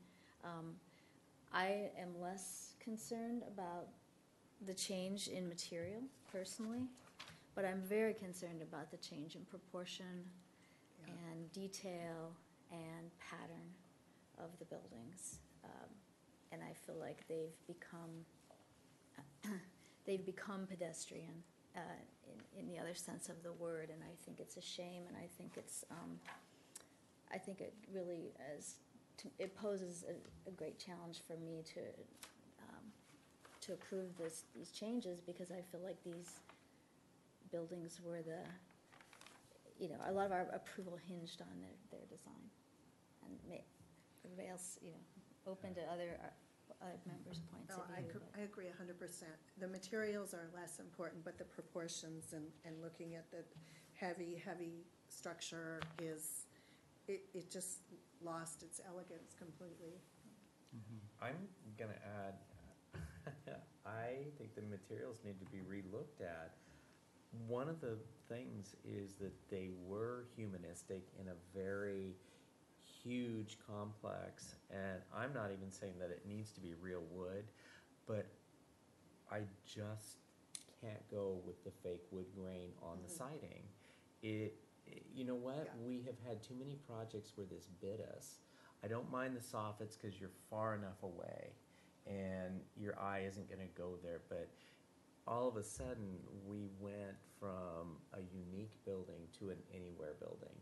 I am less concerned about the change in material, personally, but I'm very concerned about the change in proportion and detail and pattern of the buildings. And I feel like they've become pedestrian in the other sense of the word, and I think it's a shame, and I think it really it poses a great challenge for me to approve these changes, because I feel like these buildings were a lot of our approval hinged on their design. And everybody else, open to other members' points no, of view. I agree 100%. The materials are less important, but the proportions and looking at the heavy structure it just lost its elegance completely. I'm gonna add, I think the materials need to be relooked at. One of the things is that they were humanistic in a very huge complex, and I'm not even saying that it needs to be real wood, but I just can't go with the fake wood grain on the siding. You know what? Yeah. We have had too many projects where this bit us. I don't mind the soffits because you're far enough away and your eye isn't going to go there, but all of a sudden we went from a unique building to an anywhere building.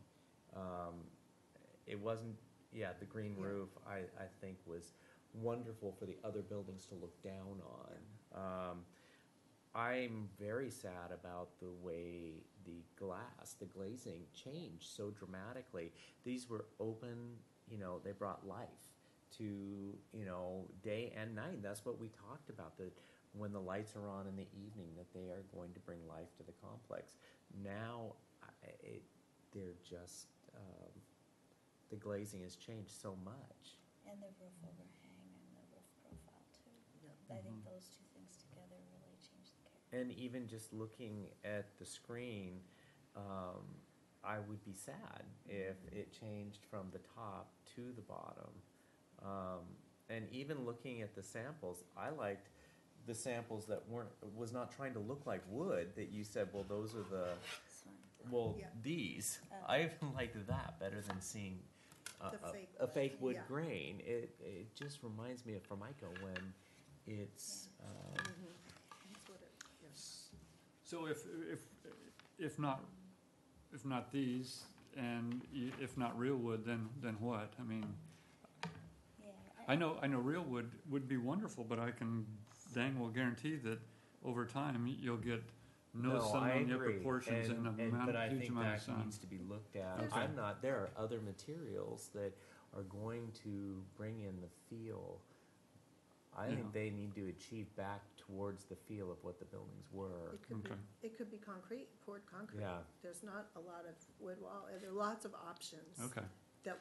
It wasn't, the green roof I think was wonderful for the other buildings to look down on. I'm very sad about the way the glazing changed so dramatically. These were open, they brought life to, day and night. That's what we talked about, that when the lights are on in the evening, that they are going to bring life to the complex. Now, they're just, the glazing has changed so much. And the roof overhang and the roof profile, too. Yeah. I think those two things together really change the character. And even just looking at the screen, I would be sad if it changed from the top to the bottom. And even looking at the samples, I liked the samples that was not trying to look like wood, that you said, well, those are This one. well, Yeah. these. I even liked that better than seeing a fake wood yeah. grain. It just reminds me of Formica when it's, That's what it, yes. So if not these, and if not real wood, then what? I mean, Yeah. I know real wood would be wonderful, but I can dang well guarantee that over time you'll get no sun I on the upper agree. portions and a But I huge think amount of that sun. needs to be looked at. Okay. There are other materials that are going to bring in the feel. I Yeah. think they need to achieve back towards the feel of what the buildings were. Okay. It could be concrete, poured concrete. Yeah. There's not a lot of wood wall, there are lots of options. Okay. That,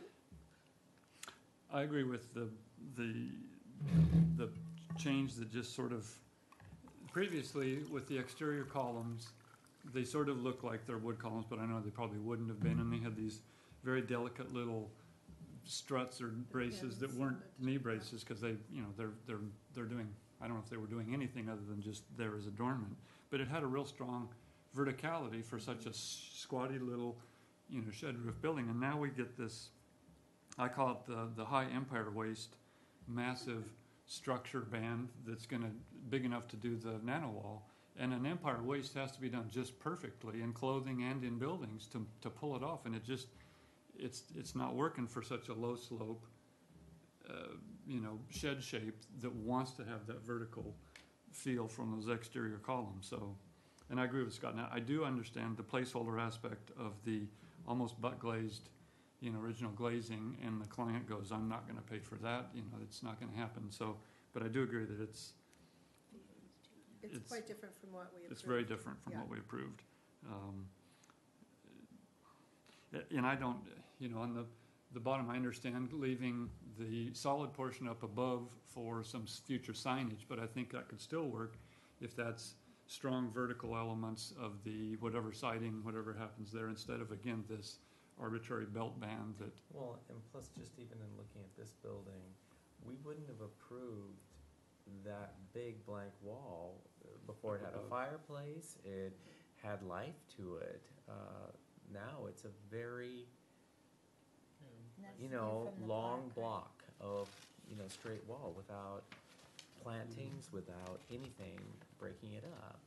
I agree with the change that just sort of, previously with the exterior columns, they sort of look like they're wood columns, but I know they probably wouldn't have been, and they had these very delicate little struts or braces that weren't knee braces, because they, you know, they're doing, I don't know if they were doing anything other than just there as adornment, but it had a real strong verticality for such a squatty little, you know, shed roof building, and now we get this, I call it the high empire waist, massive structure band that's big enough to do the nano wall. And an empire waist has to be done just perfectly in clothing and in buildings to pull it off, and it's not working for such a low slope, you know, shed shape that wants to have that vertical feel from those exterior columns. So, and I agree with Scott. Now I do understand the placeholder aspect of the almost butt glazed, you know, original glazing, and the client goes, I'm not going to pay for that, you know, it's not going to happen. So, but I do agree that it's quite different from what we approved. it's very different from Yeah. what we approved. And I don't, you know, on the bottom, I understand leaving the solid portion up above for some future signage, but I think that could still work if that's strong vertical elements of the whatever siding, whatever happens there, instead of, again, this arbitrary belt band that, Well, and plus, just even in looking at this building, we wouldn't have approved that big blank wall before it had a fireplace, it had life to it. Now it's a very, That's you the view know, from the long park, right? block of, you know, straight wall without plantings, without anything breaking it up.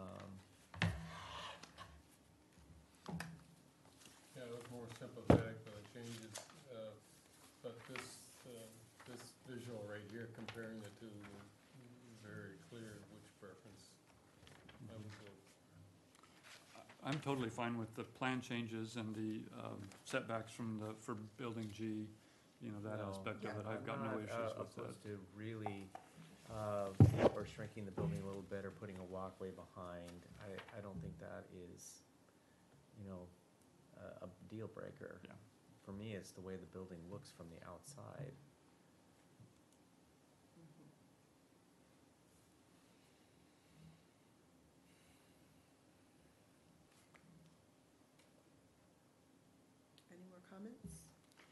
Yeah, I was more sympathetic to the changes, but this visual right here, comparing the two, very clear which preference I would go. I'm totally fine with the plan changes and the setbacks for building G, you know, that No, aspect of Yeah. it. I've got no I'm not, issues with that. opposed to really, or shrinking the building a little bit, or putting a walkway behind. I don't think that is, you know, a deal breaker. Yeah. For me, it's the way the building looks from the outside. Any more comments?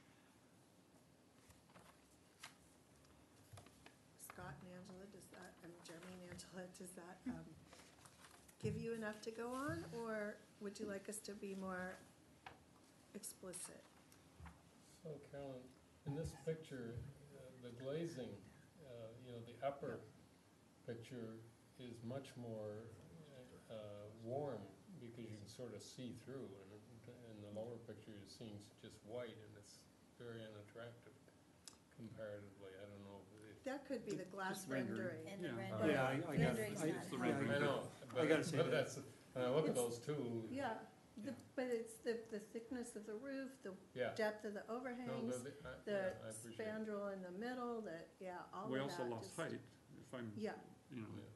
Scott and Angela, Jeremy and Angela, does that give you enough to go on, or would you like us to be more explicit? So Carolyn, in this picture, the glazing, you know, the upper picture is much more warm because you can sort of see through, and in the lower picture you're seeing just white, and it's very unattractive comparatively. I don't know if That could be the glass Just rendering. rendering. And the Yeah. rendering. Yeah, I got it. rendering's I- not It's the happening. rendering. I know, I gotta say but that- that's, when I look at It's- those two, Yeah, but it's the thickness of the roof, the yeah. depth of the No, overhangs, yeah, the I appreciate it. spandrel in the middle, all of that. We also lost just- height, if I'm, Yeah, you know, Yeah.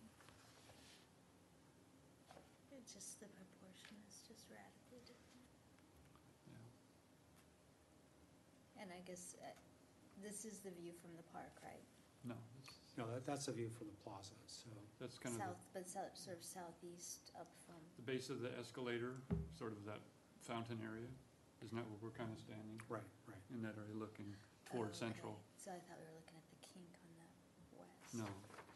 It's just the proportion is just radically different. yeah. And I guess this is the view from the park, right? No, no, that's a view from the plaza, so. that's kind of South, but sort of southeast up from. the base of the escalator, sort of that fountain area. Isn't that where we're kind of standing? Right, right. In that area, looking toward Oh, Central? okay. So I thought we were looking at the kink on the west. No,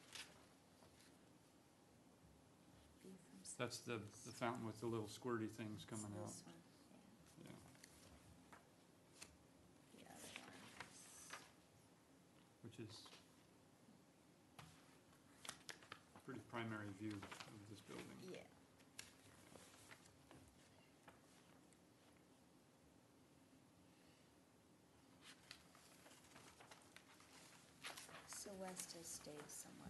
View from that's the fountain with the little squirty things coming out. This one, Yeah. yeah. which is a pretty primary view of this building. Yeah. So west has stayed somewhat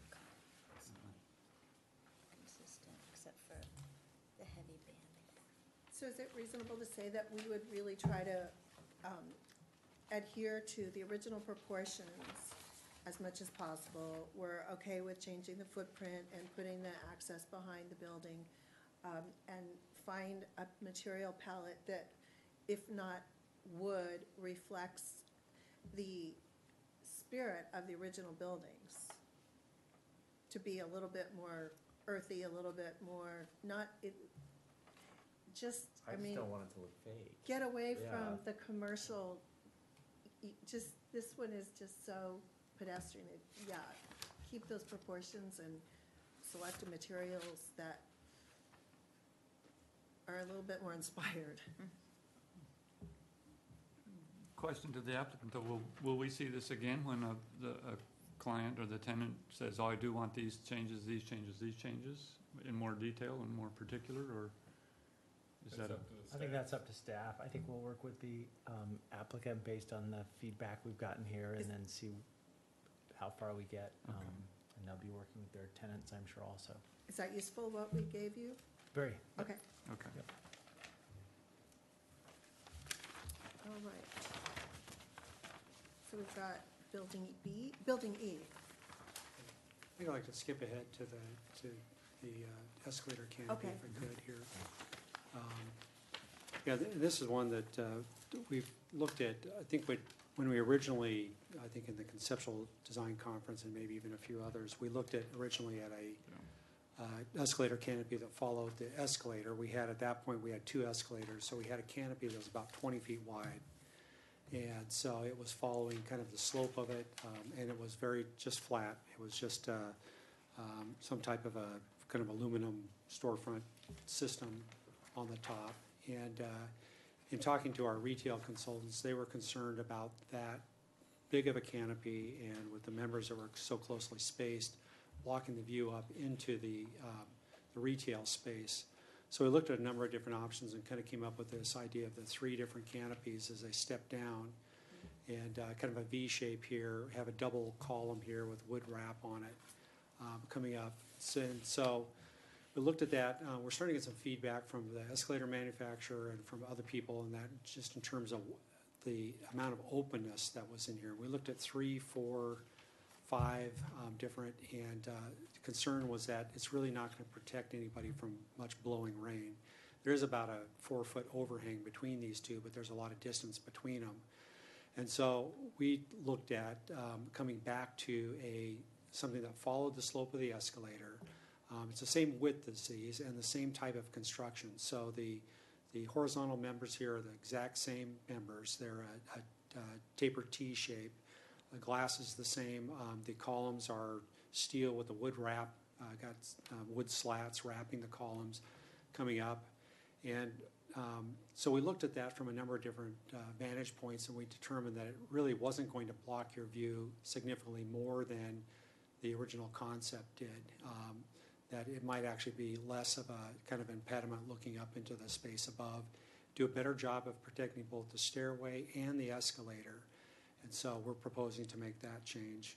consistent, except for the heavy banding. So is it reasonable to say that we would really try to adhere to the original proportions as much as possible? We're okay with changing the footprint and putting the access behind the building, and find a material palette that, if not wood, reflects the spirit of the original buildings, to be a little bit more earthy, a little bit more, not, it, just, I I just mean, don't want it to look fake. get away Yeah. from the commercial, just, this one is just so pedestrian. Yeah, keep those proportions and select the materials that are a little bit more inspired. Question to the applicant, though, will we see this again when a client or the tenant says, oh, I do want these changes, these changes, these changes, in more detail and more particular, or is that a? I think that's up to staff. I think we'll work with the applicant based on the feedback we've gotten here and then see how far we get. Okay. And they'll be working with their tenants, I'm sure, also. Is that useful, what we gave you? Very. Okay, Okay. Yep. all right. So we've got building building E. I think I'd like to skip ahead to the escalator canopy, Okay. if I could here. Yeah, this is one that we've looked at, I think when we originally, I think in the conceptual design conference and maybe even a few others, we looked at originally at a escalator canopy that followed the escalator. We had, at that point, we had 2 escalators, so we had a canopy that was about 20 feet wide. And so it was following kind of the slope of it, and it was very just flat. It was just some type of a kind of aluminum storefront system on the top. And in talking to our retail consultants, they were concerned about that big of a canopy, and with the members that were so closely spaced, blocking the view up into the retail space. So we looked at a number of different options and kind of came up with this idea of the 3 different canopies as they step down, and kind of a V shape here, have a double column here with wood wrap on it coming up. So we looked at that. We're starting to get some feedback from the escalator manufacturer and from other people, and that just in terms of the amount of openness that was in here. We looked at 3, 4, 5 different, and the concern was that it's really not going to protect anybody from much blowing rain. There is about a 4-foot overhang between these 2, but there's a lot of distance between them. And so we looked at coming back to something that followed the slope of the escalator. It's the same width as these and the same type of construction. So the horizontal members here are the exact same members. They're a tapered T shape. The glass is the same. The columns are steel with a wood wrap, got wood slats wrapping the columns coming up. And so we looked at that from a number of different vantage points, and we determined that it really wasn't going to block your view significantly more than the original concept did. That it might actually be less of a kind of impediment looking up into the space above, do a better job of protecting both the stairway and the escalator. And so we're proposing to make that change.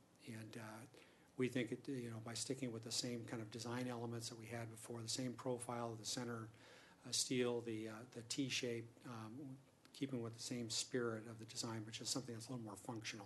We think by sticking with the same kind of design elements that we had before, the same profile of the center steel, the T shape, keeping with the same spirit of the design, which is something that's a little more functional.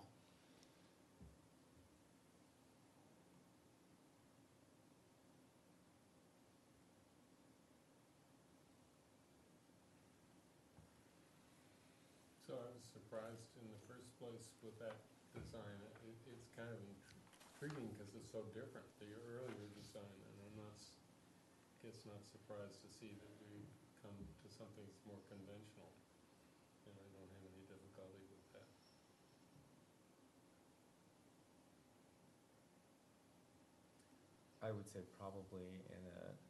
So I was surprised in the first place with that design. It's kind of intriguing because it's so different, the earlier design, and I'm not surprised to see that we come to something that's more conventional, and I don't have any difficulty with that. I would say probably in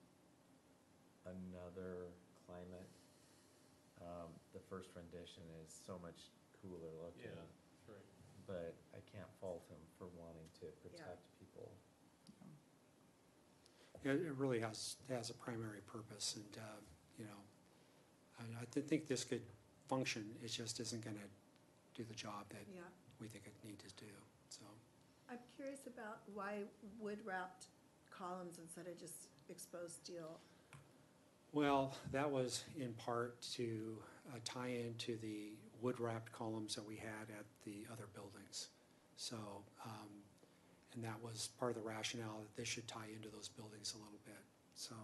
another climate, the first rendition is so much cooler looking. Yeah, that's right. but I can't fault him for wanting to protect people. It really has a primary purpose, and, you know, I think this could function, it just isn't gonna do the job that Yeah. we think it needs to do, so. I'm curious about why wood-wrapped columns instead of just exposed steel. Well, that was in part to tie into the wood-wrapped columns that we had at the other buildings. So, and that was part of the rationale that this should tie into those buildings a little bit. So,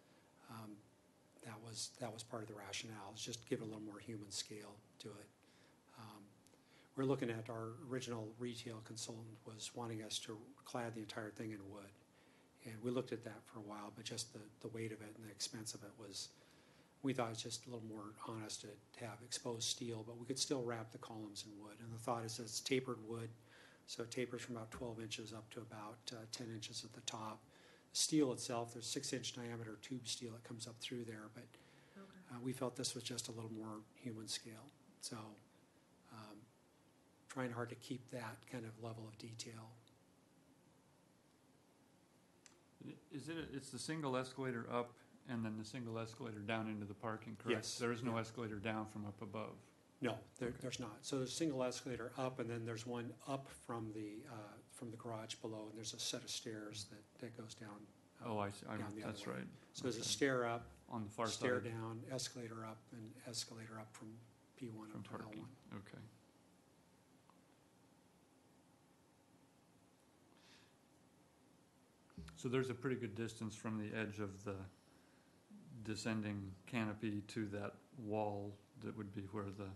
that was part of the rationale, is just give it a little more human scale to it. We're looking at, our original retail consultant was wanting us to clad the entire thing in wood. And we looked at that for a while, but just the weight of it and the expense of it was, we thought it was just a little more honest to have exposed steel, but we could still wrap the columns in wood. And the thought is it's tapered wood, so it tapers from about 12 inches up to about 10 inches at the top. The steel itself, there's 6-inch diameter tube steel that comes up through there, but we felt this was just a little more human scale. So trying hard to keep that kind of level of detail. It's the single escalator up and then the single escalator down into the parking, correct? Yes. There is no escalator down from up above. No, there's not. So there's a single escalator up, and then there's one up from the garage below, and there's a set of stairs that goes down. Oh, I see, down the other that's way. right. So there's a Okay. stair up, On the far stair side down, escalator up, and escalator up from P1 from up to parking, L1. okay. So there's a pretty good distance from the edge of the descending canopy to that wall that would be where the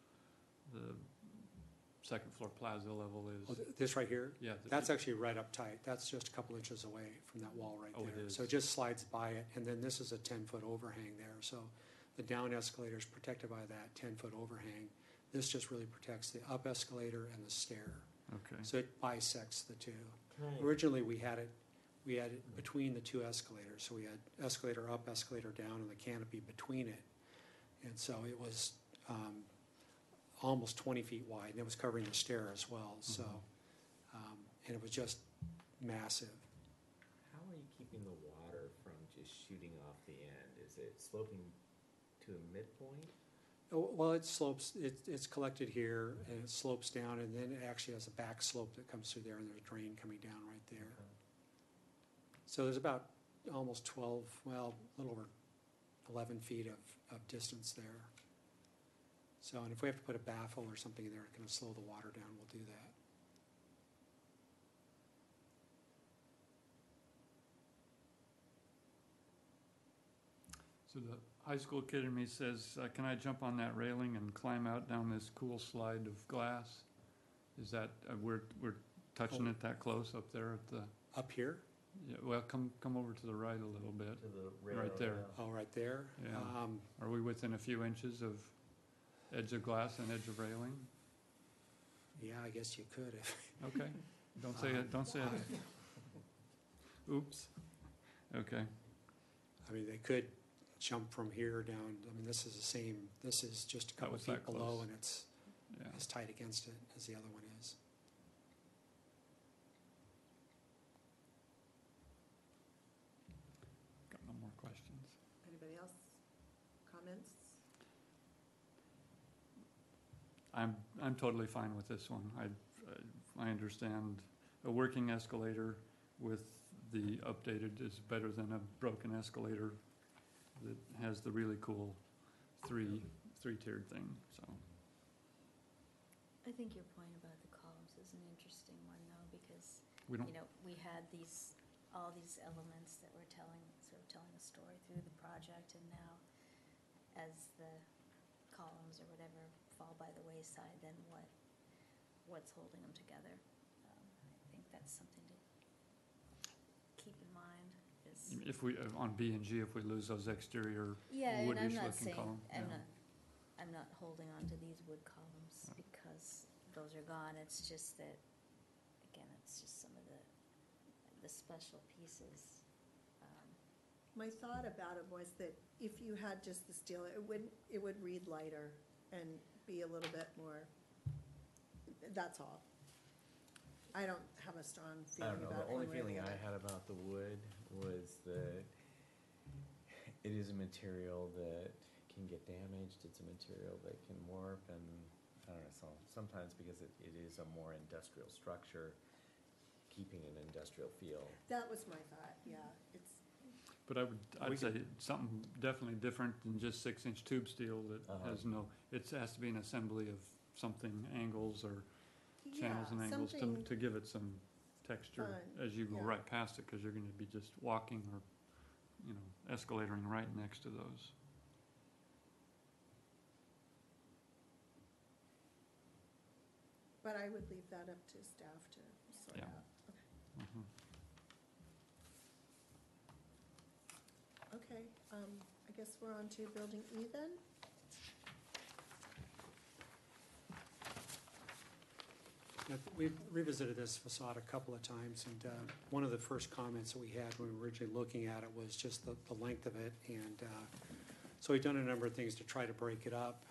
second floor plaza level Oh, is. this right here, Yeah. that's actually right up tight. That's just a couple inches away from that wall right Oh, there. it is. So it just slides by it, and then this is a 10-foot overhang there. So the down escalator is protected by that 10-foot overhang. This just really protects the up escalator and the stair. Okay, So it bisects the two. Can I- Originally, we had it between the two escalators, so we had escalator up, escalator down, and the canopy between it. And so it was almost 20 feet wide, and it was covering the stair as well, so, and it was just massive. How are you keeping the water from just shooting off the end? Is it sloping to a midpoint? Oh, well, it slopes, it's collected here, and it slopes down, and then it actually has a back slope that comes through there, and there's a drain coming down right there. So there's about almost 12, well, a little over 11 feet of distance there. So, and if we have to put a baffle or something in there to kind of slow the water down, we'll do that. so the high school kid in me says, can I jump on that railing and climb out down this cool slide of glass? Is that, we're touching it that close up there at the, Up here? yeah, well, come over to the right a little bit. To the Right there. yeah. Oh, right there? Yeah. Are we within a few inches of edge of glass and edge of railing? Yeah, I guess you could if. Okay, don't say it, don't say it. Oops. Okay, I mean, they could jump from here down, I mean, this is the same, this is just a couple was that feet below, close. and it's yeah. as tight against it as the other one is. Got no more questions. Anybody else? Comments? I'm totally fine with this one. I understand a working escalator with the updated is better than a broken escalator that has the really cool three-tiered thing, so. I think your point about the columns is an interesting one though, because, We don't, you know, we had all these elements that were sort of telling a story through the project, and now as the columns or whatever fall by the wayside, then what's holding them together? I think that's something to keep in mind is. if we, on B and G, if we lose those exterior Yeah, and I'm woodish not looking saying, column. I'm not holding on to these wood columns because those are gone. It's just that, again, it's just some of the special pieces. My thought about it was that if you had just the steel, it would read lighter and be a little bit more, that's all. I don't have a strong I feeling don't know, about the only one way or the feeling I other. had about the wood was that it is a material that can get damaged, it's a material that can warp, and, I don't know, so, sometimes because it is a more industrial structure, keeping an industrial feel. That was my thought, yeah, it's, But I'd say something definitely different than just 6-inch tube steel that Uh-huh. has no, it has to be an assembly of something, angles or yeah, channels and angles something to give it some texture fun, as you go yeah. right past it, because you're gonna be just walking or, you know, escalating right next to those. But I would leave that up to staff to sort Yeah. out. Mhm. Okay, I guess we're on to building E then? We've revisited this facade a couple of times, and one of the first comments that we had when we were originally looking at it was just the length of it. And so we've done a number of things to try to break it up.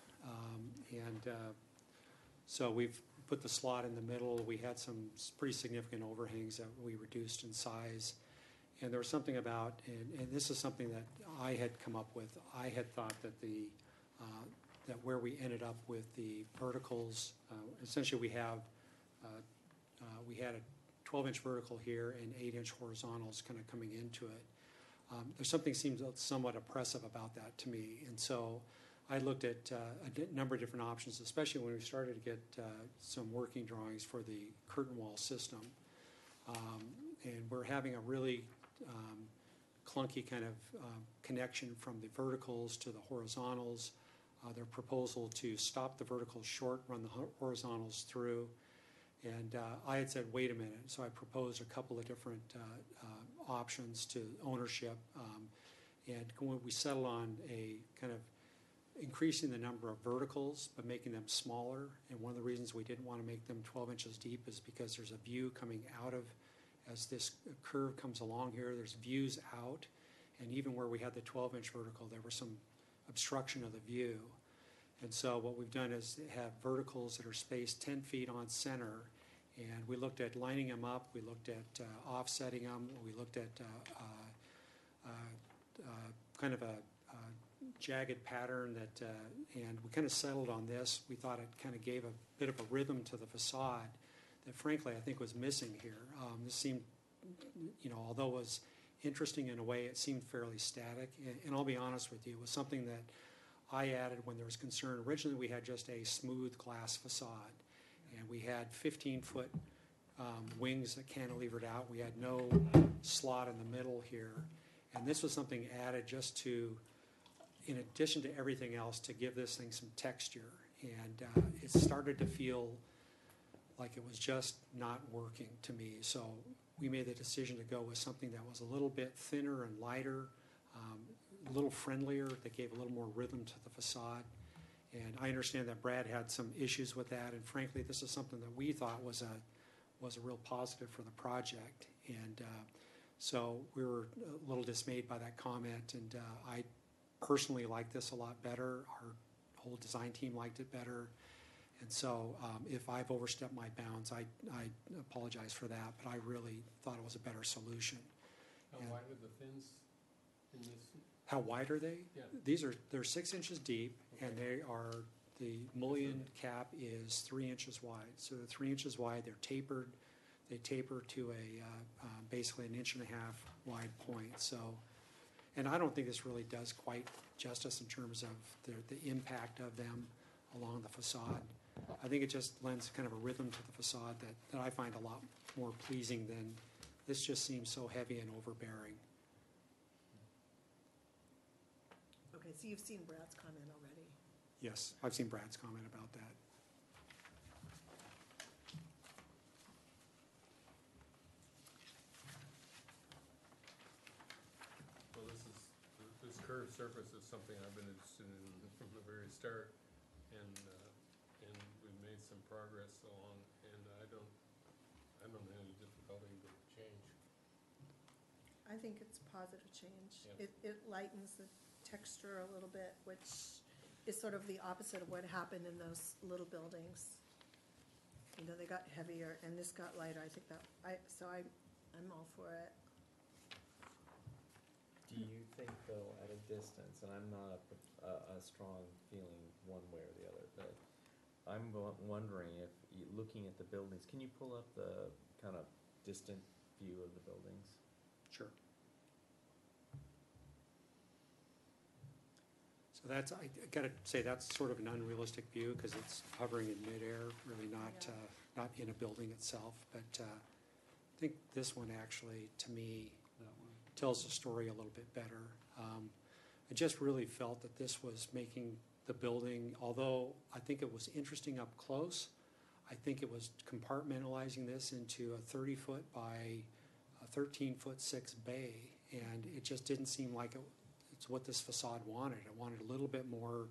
So we've put the slot in the middle. We had some pretty significant overhangs that we reduced in size. And there was something about, and this is something that I had come up with, I had thought that that where we ended up with the verticals, essentially we had a 12-inch vertical here and 8-inch horizontals kind of coming into it. There's something seems somewhat oppressive about that to me. And so I looked at a number of different options, especially when we started to get some working drawings for the curtain wall system. And we're having a really clunky kind of connection from the verticals to the horizontals. Their proposal to stop the verticals short, run the horizontals through. And I had said, wait a minute. So I proposed a couple of different options to ownership. And we settled on a kind of increasing the number of verticals, but making them smaller. And one of the reasons we didn't want to make them 12 inches deep is because there's a view coming out of, as this curve comes along here, there's views out. And even where we had the 12-inch vertical, there was some obstruction of the view. And so what we've done is have verticals that are spaced 10 feet on center, and we looked at lining them up, we looked at offsetting them, we looked at kind of a jagged pattern that, and we kind of settled on this. We thought it kind of gave a bit of a rhythm to the facade that frankly I think was missing here. This seemed, although it was interesting in a way, it seemed fairly static. And I'll be honest with you, it was something that I added when there was concern. Originally, we had just a smooth glass facade, and we had 15-foot wings that cantilevered out. We had no slot in the middle here, and this was something added just to, in addition to everything else, to give this thing some texture. And it started to feel like it was just not working to me. So we made the decision to go with something that was a little bit thinner and lighter, a little friendlier, that gave a little more rhythm to the facade. And I understand that Brad had some issues with that, and frankly, this is something that we thought was a real positive for the project. And so we were a little dismayed by that comment, and I personally like this a lot better. Our whole design team liked it better. And so if I've overstepped my bounds, I apologize for that, but I really thought it was a better solution. How And- wide are the fins in this? How wide are they? Yeah. They're 6 inches deep, and they are, the mullion cap is 3 inches wide. So they're 3 inches wide, they're tapered. They taper to basically an 1.5 inch wide point. So, and I don't think this really does quite justice in terms of the impact of them along the facade. I think it just lends kind of a rhythm to the facade that I find a lot more pleasing than, this just seems so heavy and overbearing. Okay, so you've seen Brad's comment already. Yes, I've seen Brad's comment about that. Well, this curved surface is something I've been interested in from the very start, and we've made some progress along, and I don't have any difficulty with change. I think it's positive change. Yeah. It lightens the texture a little bit, which is sort of the opposite of what happened in those little buildings. you know, they got heavier and this got lighter. I think that, I'm all for it. Do you think though, at a distance, and I'm not a strong feeling one way or the other, but I'm wondering if, looking at the buildings, can you pull up the kind of distant view of the buildings? Sure. So that's, I gotta say, that's sort of an unrealistic view, because it's hovering in midair, really not, Yeah. not in a building itself. But I think this one actually, to me, That one. tells the story a little bit better. I just really felt that this was making the building, although I think it was interesting up close, I think it was compartmentalizing this into a 30-foot by a 13-foot 6 bay, and it just didn't seem like it's what this facade wanted. It wanted a little bit more,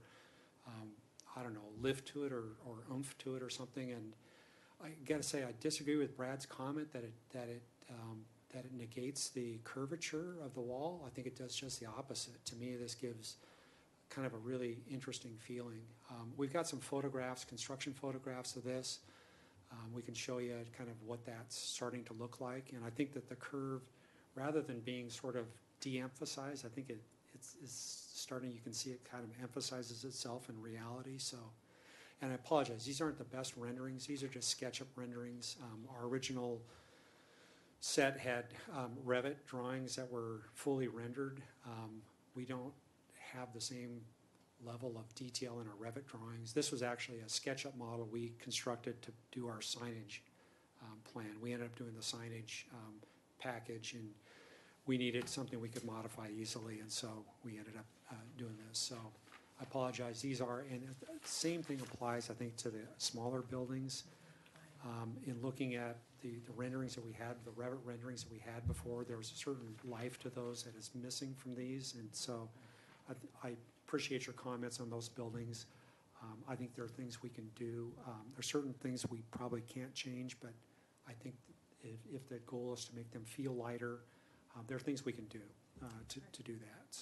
I don't know, lift to it or oomph to it or something. And I gotta say, I disagree with Brad's comment that it negates the curvature of the wall. I think it does just the opposite. To me, this gives kind of a really interesting feeling. We've got some photographs, construction photographs of this. We can show you kind of what that's starting to look like. And I think that the curve, rather than being sort of de-emphasized, I think it's starting, you can see it kind of emphasizes itself in reality. So, and I apologize, these aren't the best renderings. These are just SketchUp renderings. Our original set had Revit drawings that were fully rendered. We don't have the same level of detail in our Revit drawings. This was actually a SketchUp model we constructed to do our signage plan. We ended up doing the signage package, and we needed something we could modify easily, and so we ended up doing this. So I apologize. These are, and the same thing applies, I think, to the smaller buildings. In looking at the renderings that we had, the Revit renderings that we had before, there was a certain life to those that is missing from these, and so I appreciate your comments on those buildings. I think there are things we can do. There are certain things we probably can't change, but I think if the goal is to make them feel lighter, there are things we can do to do that. So,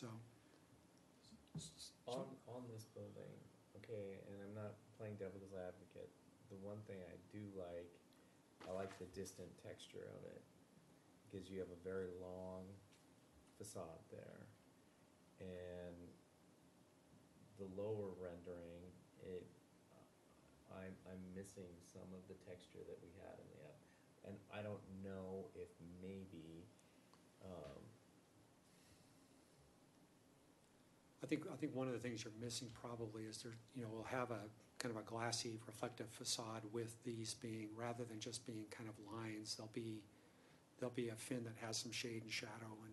On this building, okay, and I'm not playing devil's advocate, the one thing I do like, I like the distant texture of it, because you have a very long facade there, and the lower rendering, I'm missing some of the texture that we had in the app, and I don't know if maybe, I think one of the things you're missing probably is there, we'll have a kind of a glassy reflective facade with these being, rather than just being kind of lines, there'll be a fin that has some shade and shadow, and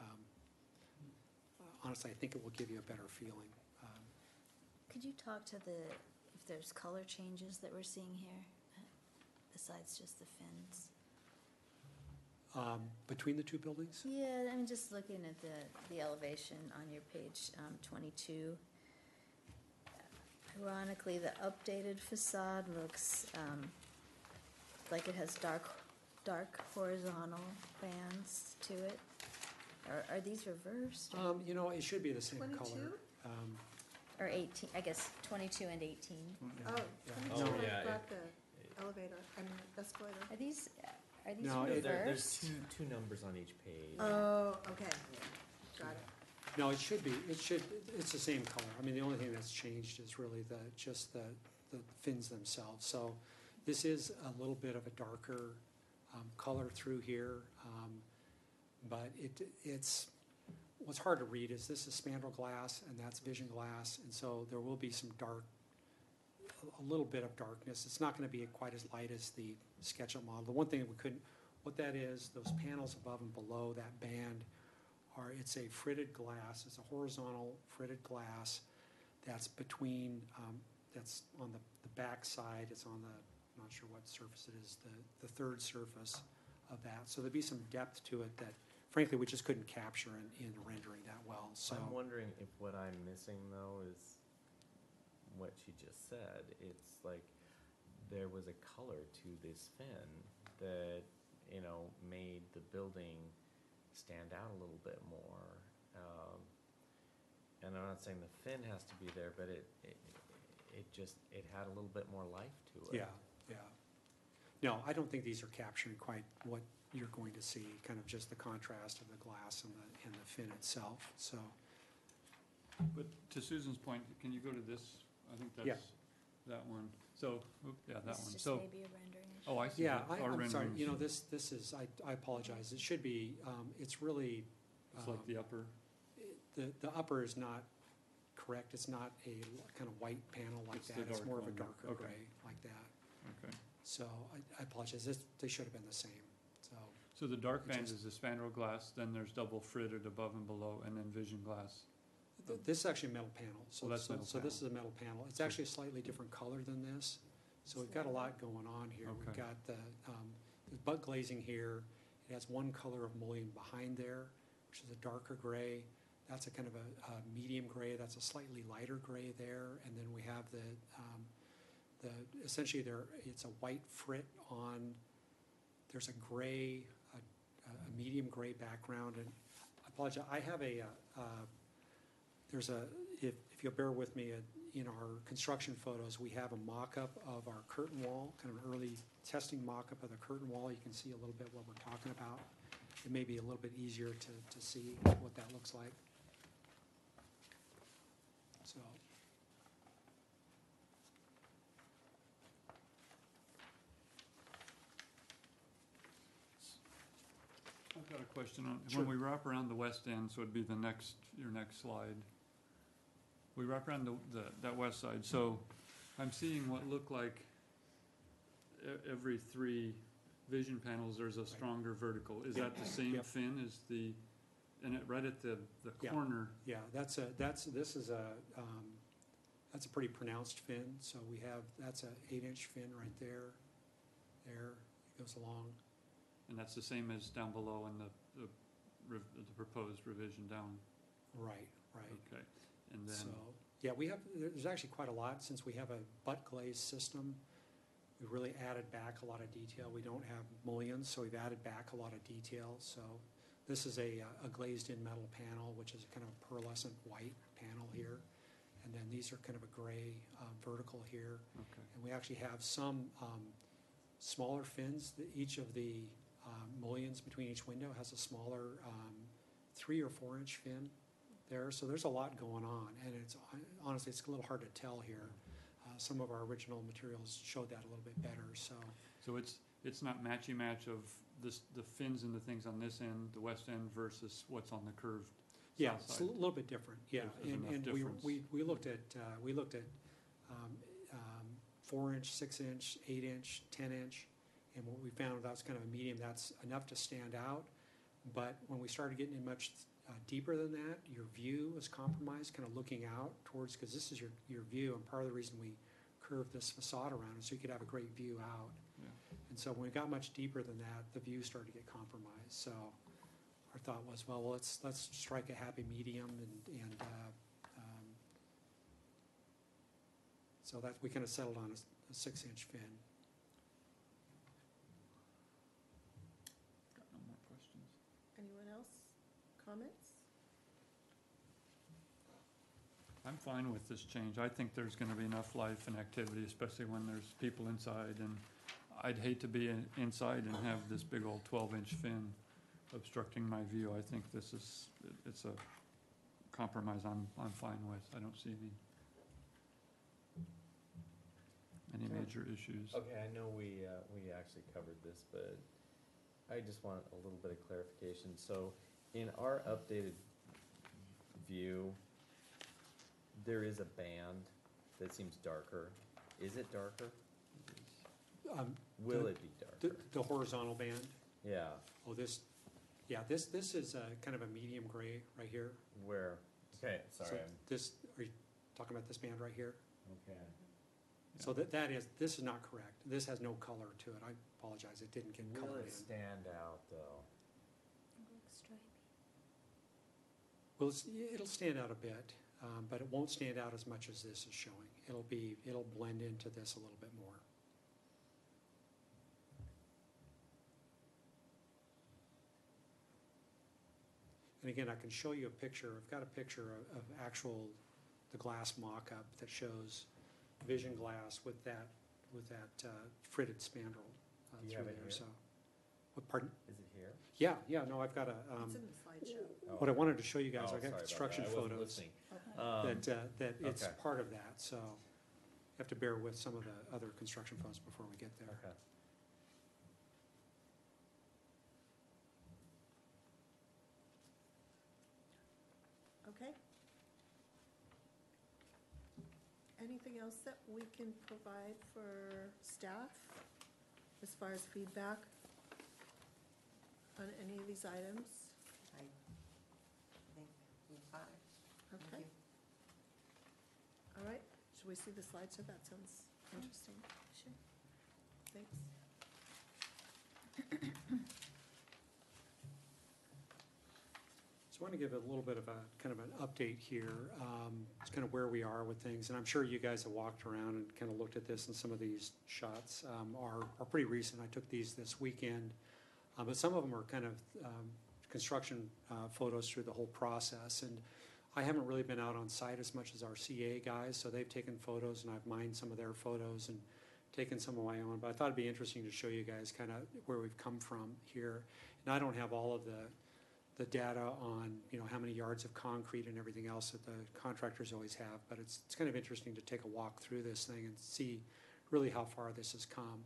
honestly, I think it will give you a better feeling. Could you talk to if there's color changes that we're seeing here, besides just the fins? Between the two buildings? Yeah, I'm just looking at the elevation on your page 22. Ironically, the updated facade looks like it has dark horizontal bands to it. Are these reversed? It should be the same 22? color. Or 18, I guess 22 and 18. Oh, Yeah. 22, Oh, yeah, I've got the elevator, escalator. Are these No, reversed? there's two numbers on each page. Oh, okay, got it. No, it should be, it's the same color. I mean, the only thing that's changed is really just the fins themselves. So this is a little bit of a darker color through here, but what's hard to read is this is spandrel glass and that's vision glass, and so there will be some a little bit of darkness. It's not going to be quite as light as the SketchUp model. The one thing that what that is, those panels above and below that band it's a fritted glass. It's a horizontal fritted glass that's between, that's on the back side. It's on I'm not sure what surface it is, the third surface of that. So there'd be some depth to it that, frankly, we just couldn't capture in rendering that well. So I'm wondering if what I'm missing though is what she just said. It's like there was a color to this fin that made the building stand out a little bit more. And I'm not saying the fin has to be there, but it had a little bit more life to it. yeah. No, I don't think these are capturing quite what you're going to see, kind of just the contrast of the glass and the fin itself, so. But to Susan's point, can you go to this? I think Yeah. that's that one. So, yeah, that This one. is just So, maybe a rendering issue. oh, I see. Yeah, that. Our I'm sorry, renderings, you know, this is, I apologize, it should be, it's really, it's like the upper, the upper is not correct, it's not a kind of white panel like It's the that, it's dark more of a one. darker Okay. gray like that. okay. So I apologize, they should have been the same, so. So the dark It band just- is the spandrel glass, then there's double fritted above and below, and then vision glass. This is actually a metal panel, so, Oh, that's so metal so this is panel. a metal panel. It's actually a slightly different color than this. So we've got a lot going on here. We've Okay. got the butt glazing here. It has one color of mullion behind there, which is a darker gray. That's a kind of a medium gray. That's a slightly lighter gray there. And then we have essentially it's a white frit on, there's a gray, a medium gray background. And I apologize, I have if you'll bear with me, in our construction photos, we have a mock-up of our curtain wall, kind of an early testing mock-up of the curtain wall. You can see a little bit what we're talking about. It may be a little bit easier to see what that looks like. So, I've got a question on, Sure. when we wrap around the west end, so it'd be your next slide. We wrap around that west side, so I'm seeing what look like every 3 vision panels, there's a stronger vertical. Is that the same Yep. fin as and right at the Yeah. corner? yeah, that's a pretty pronounced fin. So that's a 8-inch fin right there. There, it goes along. And that's the same as down below in the proposed revision down? Right. Okay, and then, So, yeah, there's actually quite a lot, since we have a butt glaze system. We really added back a lot of detail. We don't have mullions, so we've added back a lot of detail. So this is a glazed-in metal panel, which is kind of a pearlescent white panel here. And then these are kind of a gray vertical here. okay, And we actually have some smaller fins. Each of the mullions between each window has a smaller 3 or 4-inch fin there. So there's a lot going on, and honestly, it's a little hard to tell here. Some of our original materials showed that a little bit better, so. so it's not matchy-match of the fins and the things on this end, the west end, versus what's on the curved Yeah, south it's a side? little bit different, yeah. There's enough And difference. we looked at 4-inch, 6-inch, 8-inch, 10-inch, and what we found, that was kind of a medium, that's enough to stand out. But when we started getting in much deeper than that, your view was compromised, kind of looking out towards, because this is your view, and part of the reason we curved this facade around is so you could have a great view out. Yeah. And so when we got much deeper than that, the view started to get compromised. So our thought was, well, let's strike a happy medium, and so that we kind of settled on a 6-inch fin. Got no more questions. Anyone else? Comments? I'm fine with this change. I think there's gonna be enough life and activity, especially when there's people inside, and I'd hate to be inside and have this big old 12-inch fin obstructing my view. I think it's a compromise I'm fine with. I don't see any major issues. Okay, I know we actually covered this, but I just want a little bit of clarification. So in our updated view, there is a band that seems darker. Is it darker? Will it be darker? The horizontal band, Yeah, this is kind of a medium gray right here. where, okay, So sorry, are you talking about this band right here? okay. So this is not correct. This has no color to it. I apologize, it didn't get Will colored it in. stand out, though? It looks stripy. Well, it'll stand out a bit, but it won't stand out as much as this is showing. It'll blend into this a little bit more. And again, I can show you a picture. I've got a picture of the glass mock-up that shows vision glass with that fritted spandrel Do you through have it there, here? so. What, pardon? Is it here? Yeah, no, I've got a, It's in the slideshow. what I wanted to show you guys, Oh, I got sorry about construction that. I wasn't photos listening. that it's okay. part of that, so you have to bear with some of the other construction photos before we get there. Okay. Okay. Anything else that we can provide for staff as far as feedback on any of these items? I think we've got it. Thank Okay, you. all right. Should we see the slideshow? That sounds interesting. Sure. Thanks. So I want to give a little bit of a, kind of an update here. It's kind of where we are with things, and I'm sure you guys have walked around and kind of looked at this, and some of these shots are pretty recent. I took these this weekend, but some of them are kind of construction photos through the whole process, and I haven't really been out on site as much as our CA guys, so they've taken photos, and I've mined some of their photos and taken some of my own, but I thought it'd be interesting to show you guys kind of where we've come from here. And I don't have all of the data on, you know, how many yards of concrete and everything else that the contractors always have, but it's kind of interesting to take a walk through this thing and see really how far this has come.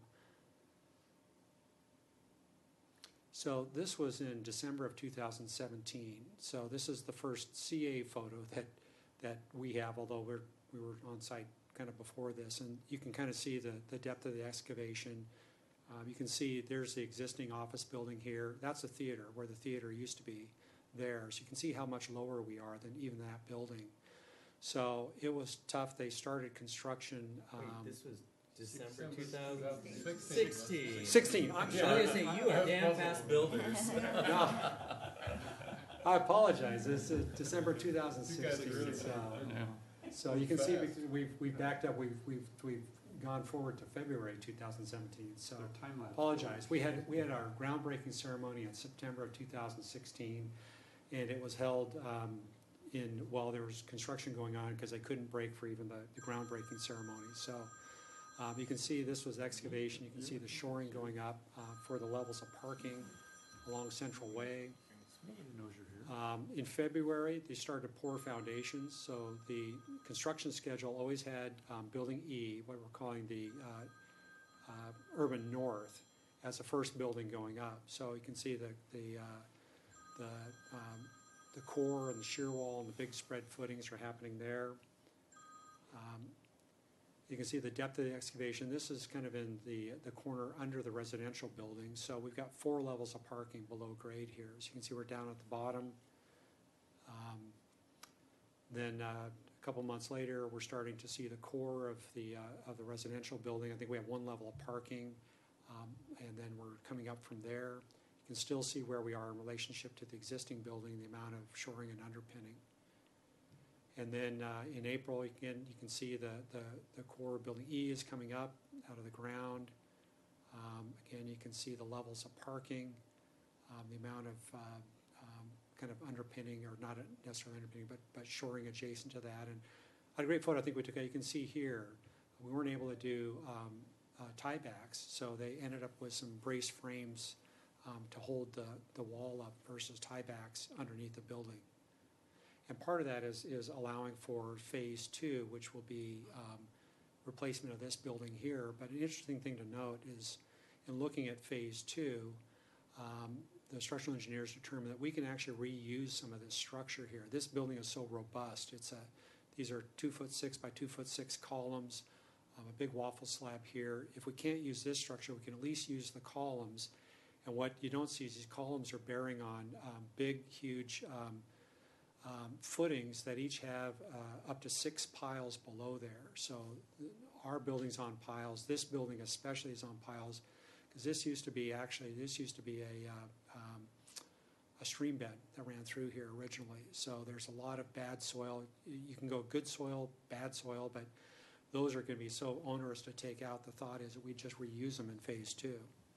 So this was in December of 2017. So this is the first CA photo that we have, although we were on site kind of before this, and you can kind of see the depth of the excavation. You can see there's the existing office building here. That's the theater, where the theater used to be there. So you can see how much lower we are than even that building. So it was tough. They started construction. Wait, this was December December 2016. 16, I'm I was sorry. gonna say, you are damn fast builders. No. I apologize. This is December 2016. really So, Yeah. so you can see Fast. we've backed up. We've gone forward to February 2017. So Their time lapse. apologize. We had our groundbreaking ceremony in September of 2016, and it was held while there was construction going on because they couldn't break for even the groundbreaking ceremony. So you can see this was excavation. You can see the shoring going up for the levels of parking along Central Way. Everybody knows you're here. In February, they started to pour foundations, so the construction schedule always had Building E, what we're calling the Urban North, as the first building going up. So you can see the core and the shear wall and the big spread footings are happening there. You can see the depth of the excavation. This is kind of in the corner under the residential building. So we've got 4 levels of parking below grade here. So you can see we're down at the bottom. Then a couple months later, we're starting to see the core of the residential building. I think we have 1 level of parking, and then we're coming up from there. You can still see where we are in relationship to the existing building, the amount of shoring and underpinning. And then in April, again, you can see the core of Building E is coming up out of the ground. Again, you can see the levels of parking, the amount of kind of underpinning, or not necessarily underpinning, but shoring adjacent to that. And I had a great photo I think we took. You can see here, we weren't able to do tiebacks, so they ended up with some brace frames to hold the wall up versus tiebacks underneath the building. And part of that is allowing for phase 2, which will be replacement of this building here. But an interesting thing to note is, in looking at phase 2, the structural engineers determined that we can actually reuse some of this structure here. This building is so robust. These are 2'6" by 2'6" columns, a big waffle slab here. If we can't use this structure, we can at least use the columns. And what you don't see is these columns are bearing on big, huge footings that each have up to 6 piles below there. So our building's on piles. This building especially is on piles, because this used to be a stream bed that ran through here originally. So there's a lot of bad soil. You can go good soil, bad soil, but those are going to be so onerous to take out. The thought is that we just reuse them in phase 2.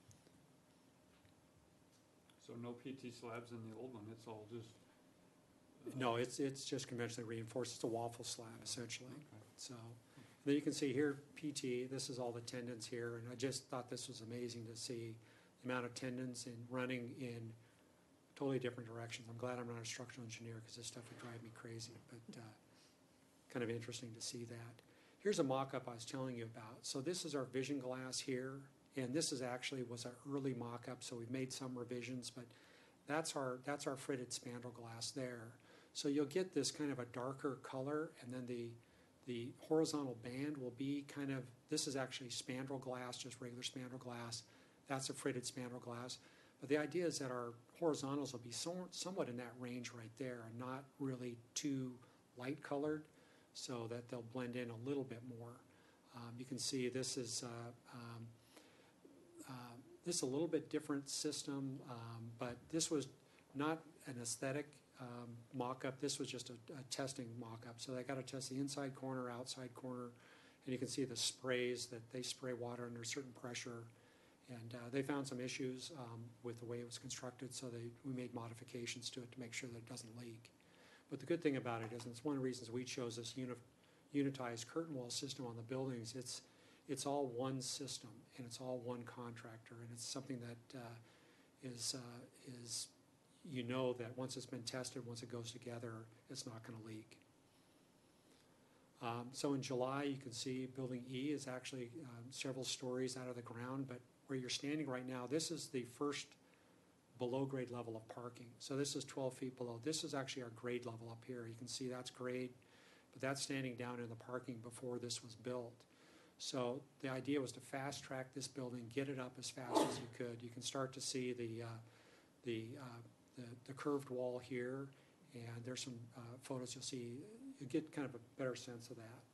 So no PT slabs in the old one, it's all just. No, it's just conventionally reinforced. It's a waffle slab essentially. Okay. So, Then you can see here, PT, this is all the tendons here, and I just thought this was amazing to see the amount of tendons and running in totally different directions. I'm glad I'm not a structural engineer because this stuff would drive me crazy, but kind of interesting to see that. Here's a mock-up I was telling you about. So this is our vision glass here, and this is actually was our early mock-up, so we've made some revisions, but that's our fritted spandrel glass there. So you'll get this kind of a darker color, and then the horizontal band will be kind of, this is actually spandrel glass, just regular spandrel glass. That's a fritted spandrel glass. But the idea is that our horizontals will be somewhat in that range right there and not really too light colored, so that they'll blend in a little bit more. You can see this is a little bit different system, but this was not an aesthetic mock-up. This was just a testing mock-up. So they got to test the inside corner, outside corner, and you can see the sprays that they spray water under a certain pressure. And they found some issues with the way it was constructed, so we made modifications to it to make sure that it doesn't leak. But the good thing about it is, and it's one of the reasons we chose this unitized curtain wall system on the buildings, it's all one system, and it's all one contractor, and it's something that is you know that once it's been tested, once it goes together, it's not going to leak. So in July, you can see Building E is actually several stories out of the ground, but where you're standing right now, this is the first below grade level of parking. So this is 12 feet below. This is actually our grade level up here. You can see that's grade, but that's standing down in the parking before this was built. So the idea was to fast track this building, get it up as fast as you could. You can start to see the curved wall here, and there's some photos you'll see. You get kind of a better sense of that.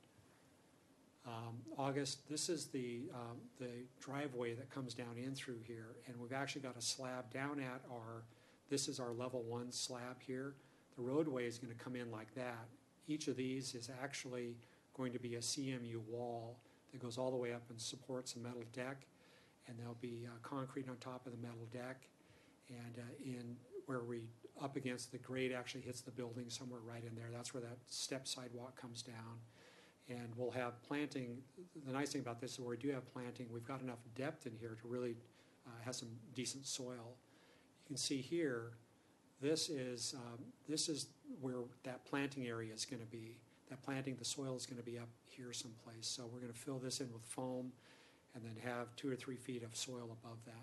August, this is the driveway that comes down in through here, and we've actually got a slab down at this is our level 1 slab here. The roadway is going to come in like that. Each of these is actually going to be a CMU wall that goes all the way up and supports a metal deck, and there'll be concrete on top of the metal deck, and in where we up against the grade actually hits the building somewhere right in there. That's where that step sidewalk comes down. And we'll have planting. The nice thing about this is where we do have planting, we've got enough depth in here to really have some decent soil. You can see here, this is where that planting area is going to be. That planting, the soil is going to be up here someplace. So we're going to fill this in with foam and then have 2 or 3 feet of soil above that.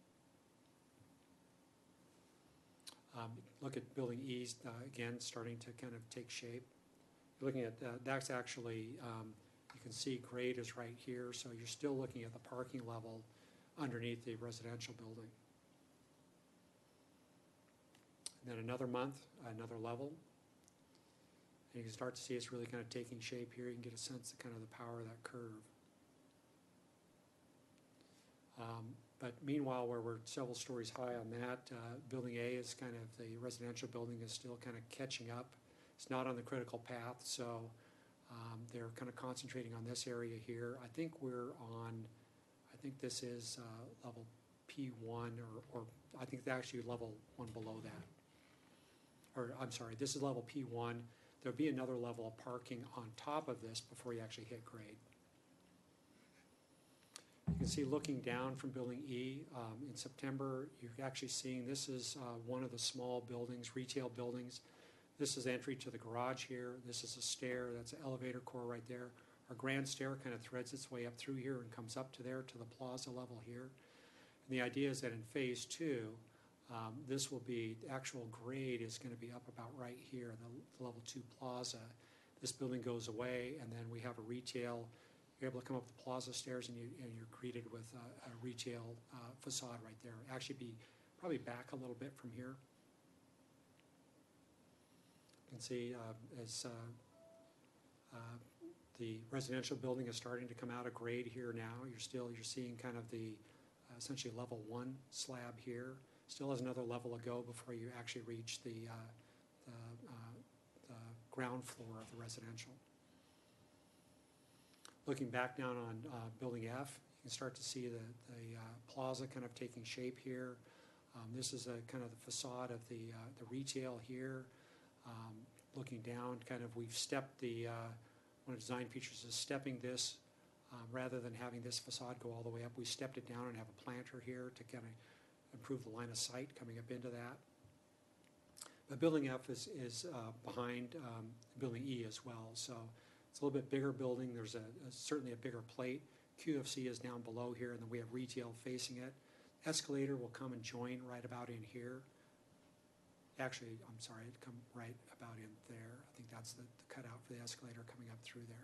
Look at Building E, again, starting to kind of take shape. Looking at that's actually, you can see grade is right here, so you're still looking at the parking level underneath the residential building. And then another month, another level. And you can start to see it's really kind of taking shape here. You can get a sense of kind of the power of that curve. But meanwhile, where we're several stories high on that, Building A is kind of, the residential building is still kind of catching up. It's not on the critical path, so they're kind of concentrating on this area here. I think this is level P1, or I think it's actually level 1 below that. Or I'm sorry, this is level P1. There'll be another level of parking on top of this before you actually hit grade. You can see looking down from Building E, in September, you're actually seeing this is one of the small buildings, retail buildings. This is entry to the garage here. This is a stair. That's an elevator core right there. Our grand stair kind of threads its way up through here and comes up to there to the plaza level here. And the idea is that in phase 2, this will be, the actual grade is going to be up about right here, the level 2 plaza. This building goes away, and then we have a retail. You're able to come up the plaza stairs, and you're greeted with a retail facade right there. Actually be probably back a little bit from here. You can see as the residential building is starting to come out of grade here now. You're seeing kind of the essentially level 1 slab here. Still has another level to go before you actually reach the ground floor of the residential. Looking back down on Building F, you can start to see the plaza kind of taking shape here. This is a kind of the facade of the retail here. Looking down, kind of we've stepped the one of the design features is stepping this, rather than having this facade go all the way up, we stepped it down and have a planter here to kind of improve the line of sight coming up into that. But Building F is behind Building E as well, so it's a little bit bigger building. There's certainly a bigger plate. QFC is down below here, and then we have retail facing it. Escalator will come and join right about in here. Actually, I'm sorry, it'd come right about in there. I think that's the cutout for the escalator coming up through there.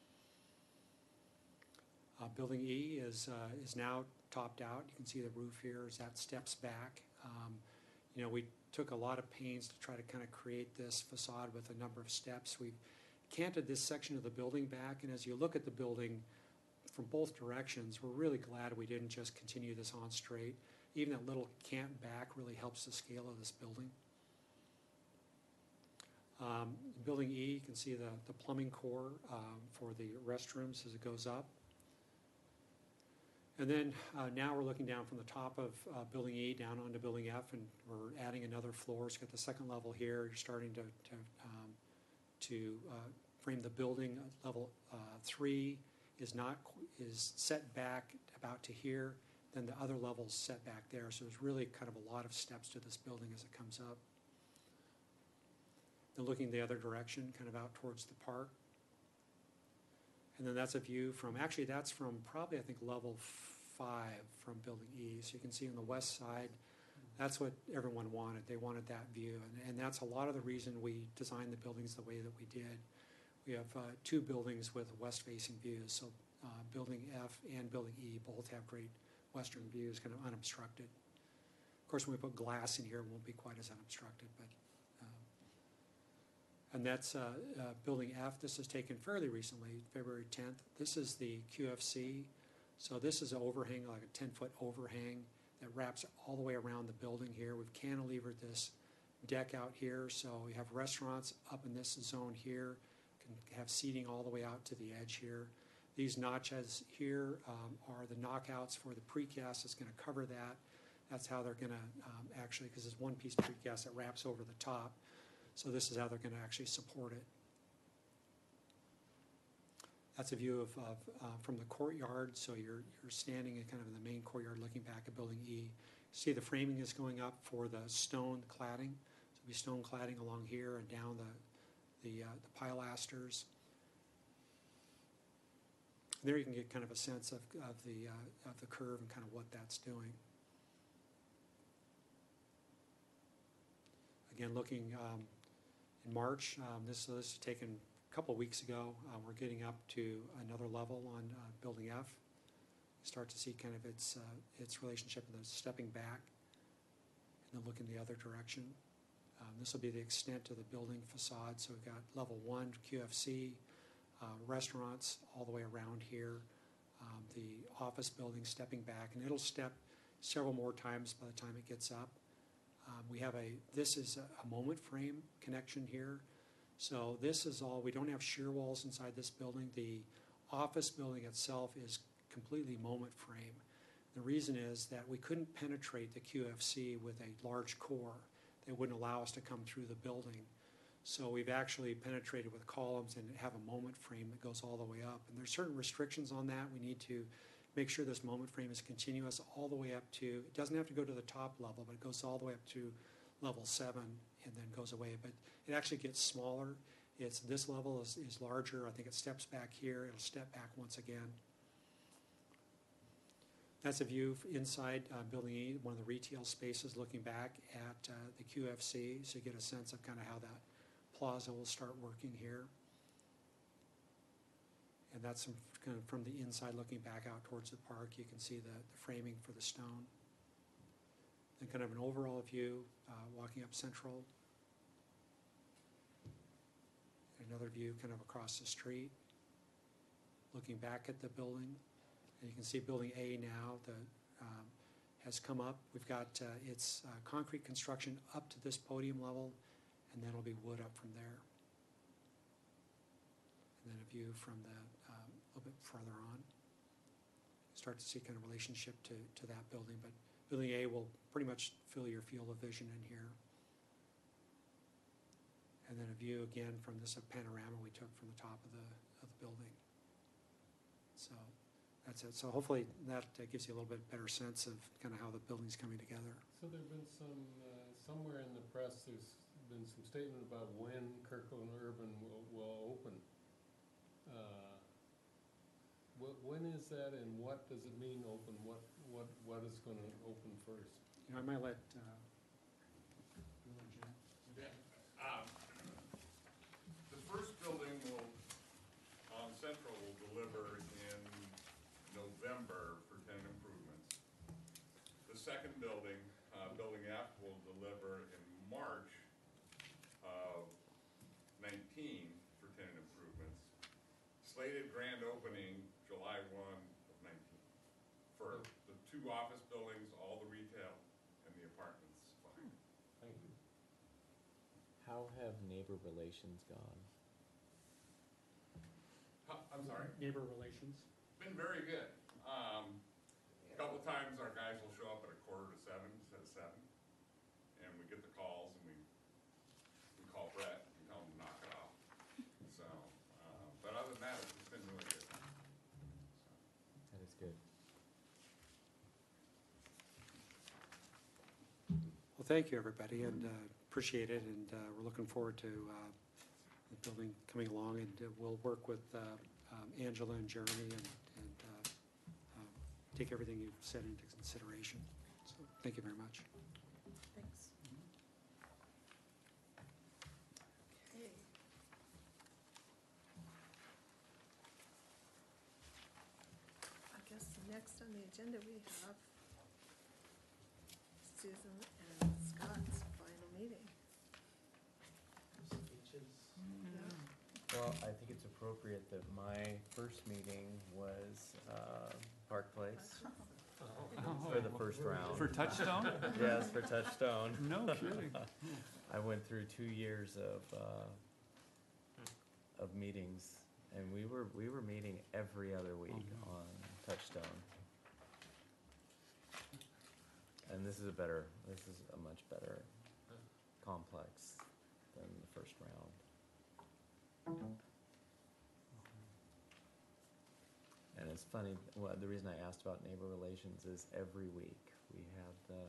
Building E is now topped out. You can see the roof here as that steps back. You know, we took a lot of pains to try to kind of create this facade with a number of steps. We've canted this section of the building back, and as you look at the building from both directions, we're really glad we didn't just continue this on straight. Even that little cant back really helps the scale of this building. Building E, you can see the plumbing core for the restrooms as it goes up. And then now we're looking down from the top of Building E down onto Building F, and we're adding another floor. So you've got the second level here. You're starting to frame the building. Level 3 is set back about to here. Then the other level's set back there. So there's really kind of a lot of steps to this building as it comes up. Then looking the other direction, kind of out towards the park. And then that's a view from, actually that's from probably I think level 5 from Building E. So you can see on the west side, that's what everyone wanted. They wanted that view. And that's a lot of the reason we designed the buildings the way that we did. We have 2 buildings with west-facing views. So Building F and Building E both have great western views, kind of unobstructed. Of course, when we put glass in here, it won't be quite as unobstructed. But and that's Building F. This was taken fairly recently, February 10th. This is the QFC. So this is an overhang, like a 10-foot overhang that wraps all the way around the building here. We've cantilevered this deck out here. So we have restaurants up in this zone here. Can have seating all the way out to the edge here. These notches here are the knockouts for the precast. It's going to cover that. That's how they're going to actually, because there's one piece of precast that wraps over the top. So this is how they're going to actually support it. That's a view of from the courtyard. So you're standing in kind of in the main courtyard looking back at Building E. See the framing is going up for the stone cladding. So it'll be stone cladding along here and down the pilasters. There you can get kind of a sense of the curve and kind of what that's doing. Again, looking in March, this was taken a couple of weeks ago. We're getting up to another level on Building F. You start to see kind of its relationship and the stepping back, and then looking the other direction. This will be the extent of the building facade. So we've got level 1 QFC, restaurants all the way around here, the office building stepping back, and it'll step several more times by the time it gets up. This is a moment frame connection here. So this is all, we don't have shear walls inside this building. The office building itself is completely moment frame. The reason is that we couldn't penetrate the QFC with a large core. They wouldn't allow us to come through the building. So we've actually penetrated with columns and have a moment frame that goes all the way up. And there's certain restrictions on that. We need to make sure this moment frame is continuous all the way up to, it doesn't have to go to the top level, but it goes all the way up to level 7 and then goes away. But it actually gets smaller. This level is larger. I think it steps back here. It'll step back once again. That's a view inside Building E, one of the retail spaces looking back at the QFC. So you get a sense of kind of how that plaza will start working here. And that's kind of from the inside looking back out towards the park. You can see the framing for the stone. And kind of an overall view, walking up Central. Another view kind of across the street, looking back at the building. And you can see Building A now has come up. We've got its concrete construction up to this podium level, and then it'll be wood up from there. And then a view from the a little bit further on. Start to see kind of relationship to that building, but Building A will pretty much fill your field of vision in here. And then a view again from this panorama we took from the top of that's it. So hopefully that gives you a little bit better sense of kind of how the building's coming together. So there've been some, somewhere in the press, there's been some statement about when Kirkland Urban will open. When is that and what does it mean open? What is gonna open first? You know, I might let, The first building will, on Central, will deliver in November for tenant improvements. The second building, Building F, will deliver in March of 19 for tenant improvements. Slated grand opening July 1 of 19 for the 2 office buildings, all the retail, and the apartments behind it. Thank you. How have neighbor relations gone? I'm sorry? neighbor relations. Been very good. A couple of times our guys will show up at 6:45 instead of 7, and we get the calls and we call Brett and tell him to knock it off. So, but other than that, it's been really good. That is good. Well, thank you, everybody, and appreciate it, and we're looking forward to the building coming along, and we'll work with Angela and Jeremy and take everything you've said into consideration. So, thank you very much. Thanks. Okay. I guess next on the agenda, we have Susan and Scott's final meeting. Yeah. Well, I think it's appropriate that my first meeting was Park Place for the first round. For Touchstone? Yes, for Touchstone. No kidding. I went through 2 years of meetings, and we were meeting every other week on Touchstone. And this is a much better complex than the first round. And it's funny, well, the reason I asked about neighbor relations is every week we have the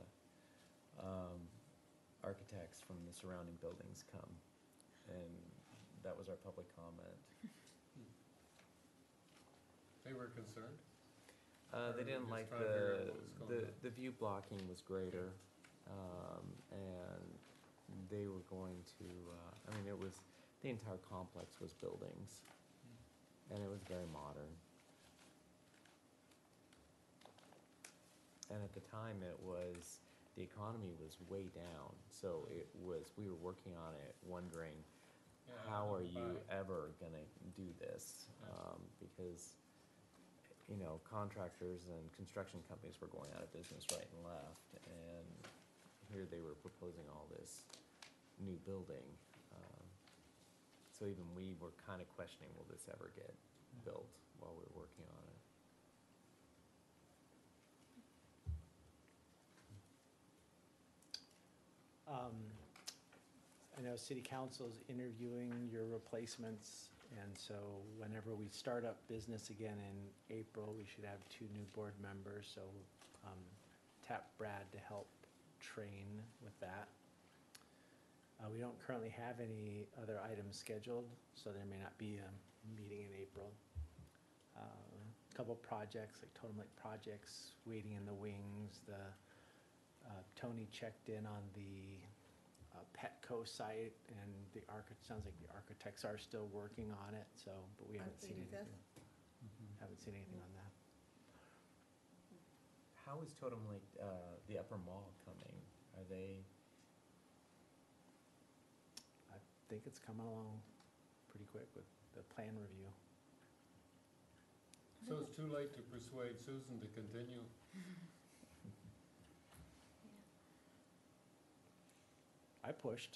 architects from the surrounding buildings come, and that was our public comment. They were concerned? They Or didn't just like trying to figure out what was going on? the view blocking was greater, and they were going to, I mean, it was, the entire complex was buildings, and it was very modern. And at the time, it was, the economy was way down, so it was, we were working on it, wondering, Yeah, how are you bye. ever gonna do this? Because, you know, contractors and construction companies were going out of business right and left, and here they were proposing all this new building. So even we were kind of questioning, will this ever get built while we were working on it? I know city council is interviewing your replacements, and so whenever we start up business again in April, we should have 2 new board members, so tap Brad to help train with that. We don't currently have any other items scheduled, so there may not be a meeting in April. A couple projects, like Totem Lake projects, waiting in the wings. Tony checked in on the Petco site, and sounds like the architects are still working on it, so, but we haven't seen anything. Haven't seen anything on that. How is Totem Lake, the upper mall coming? Are they, I think it's coming along pretty quick with the plan review. So it's too late to persuade Susan to continue? I pushed.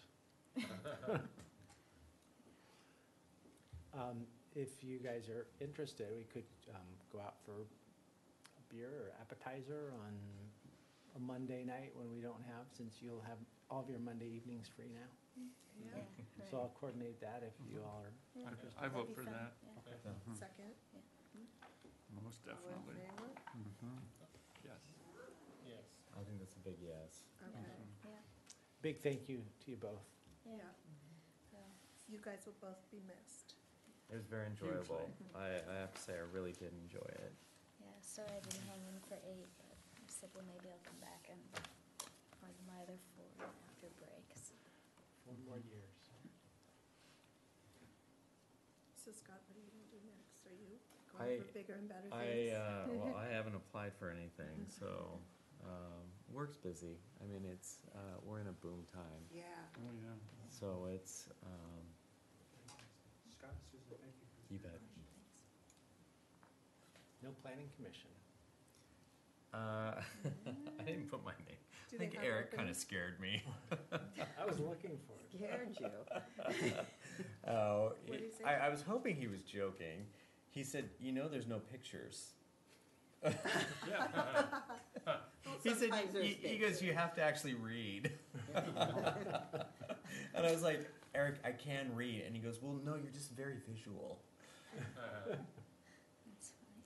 If you guys are interested, we could go out for a beer or appetizer on a Monday night when we don't have, since you'll have all of your Monday evenings free now. Yeah. So I'll coordinate that if you all are Yeah. interested. I vote That'd be for fun, that. yeah. Second? Most definitely. favor? Mhm. Yes. Yes. I think that's a big yes. Okay, Yeah, Big thank you to you both. yeah. yeah. So, You guys will both be missed. It was very enjoyable. I have to say, I really did enjoy it. yeah, sorry I didn't hang in for 8, but I said, well, maybe I'll come back and on my other 4 after breaks. 4 more years. So Scott, what are you gonna do next? Are you I- going for bigger and better things? Well, I haven't applied for anything, so, work's busy. I mean, it's, we're in a boom time, Yeah. Oh, yeah. so it's, Scott, Susan, thank you. you bet. No planning commission. I didn't put my name. Do I they think have Eric kind openings? of scared me. I was looking for it. Scared you. Oh, What'd he say? I was hoping he was joking. He said, "You know, there's no pictures." He said, sometimes there's he goes, "You have to actually read." And I was like, "Eric, I can read." And he goes, "Well, no, you're just very visual." That's funny.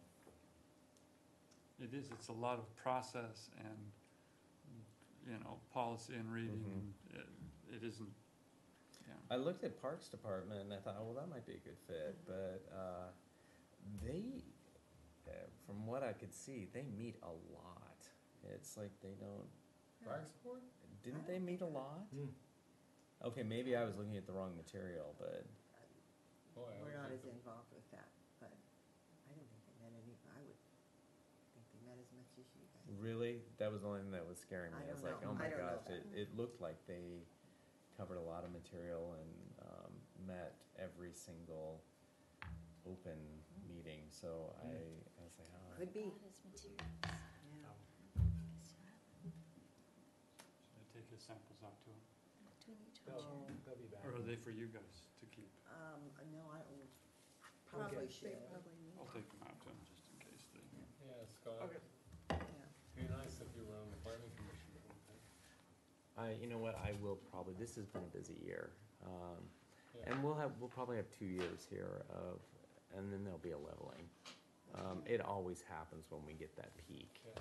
It is, it's a lot of process and, you know, policy and reading, and it isn't, yeah. I looked at Parks Department and I thought, oh, well, that might be a good fit, but they, from what I could see, they meet a lot. It's like they don't. Parks Board? Didn't they meet a lot? Hmm. Okay, maybe I was looking at the wrong material, but Boy, I We're would not think as the- involved with that, but I don't think they met any, I would think they met as much as you guys. really, that was the only thing that was scaring me. I I was don't like, know. oh my I don't know gosh, it looked like they covered a lot of material and met every single open meeting. So I was like, oh, Could be. Bought his materials. Yeah. Guess you haven't. Should I take his samples out to him? Do we need to They'll, adjourn? they'll be back. Or are they for you guys to keep? No, I don't, probably They should. probably need. I'll take them out to him just in case they. Yeah, Scott, Okay. Yeah. it'd be nice if you were on the planning commission. wouldn't it? you know what? I will probably. This has been a busy year, Yeah. and we'll probably have 2 years here of, and then there'll be a leveling. It always happens when we get that peak. Yeah.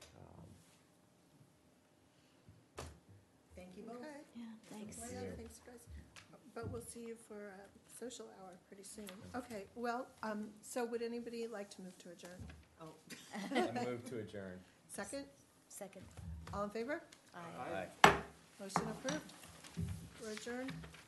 Thank you both. Okay. Yeah, thanks. Well, yeah, thanks, guys. But we'll see you for a social hour pretty soon. Okay, well, so would anybody like to move to adjourn? Oh, I move to adjourn. Second? Second. All in favor? Aye. Aye. Motion approved. We're adjourned.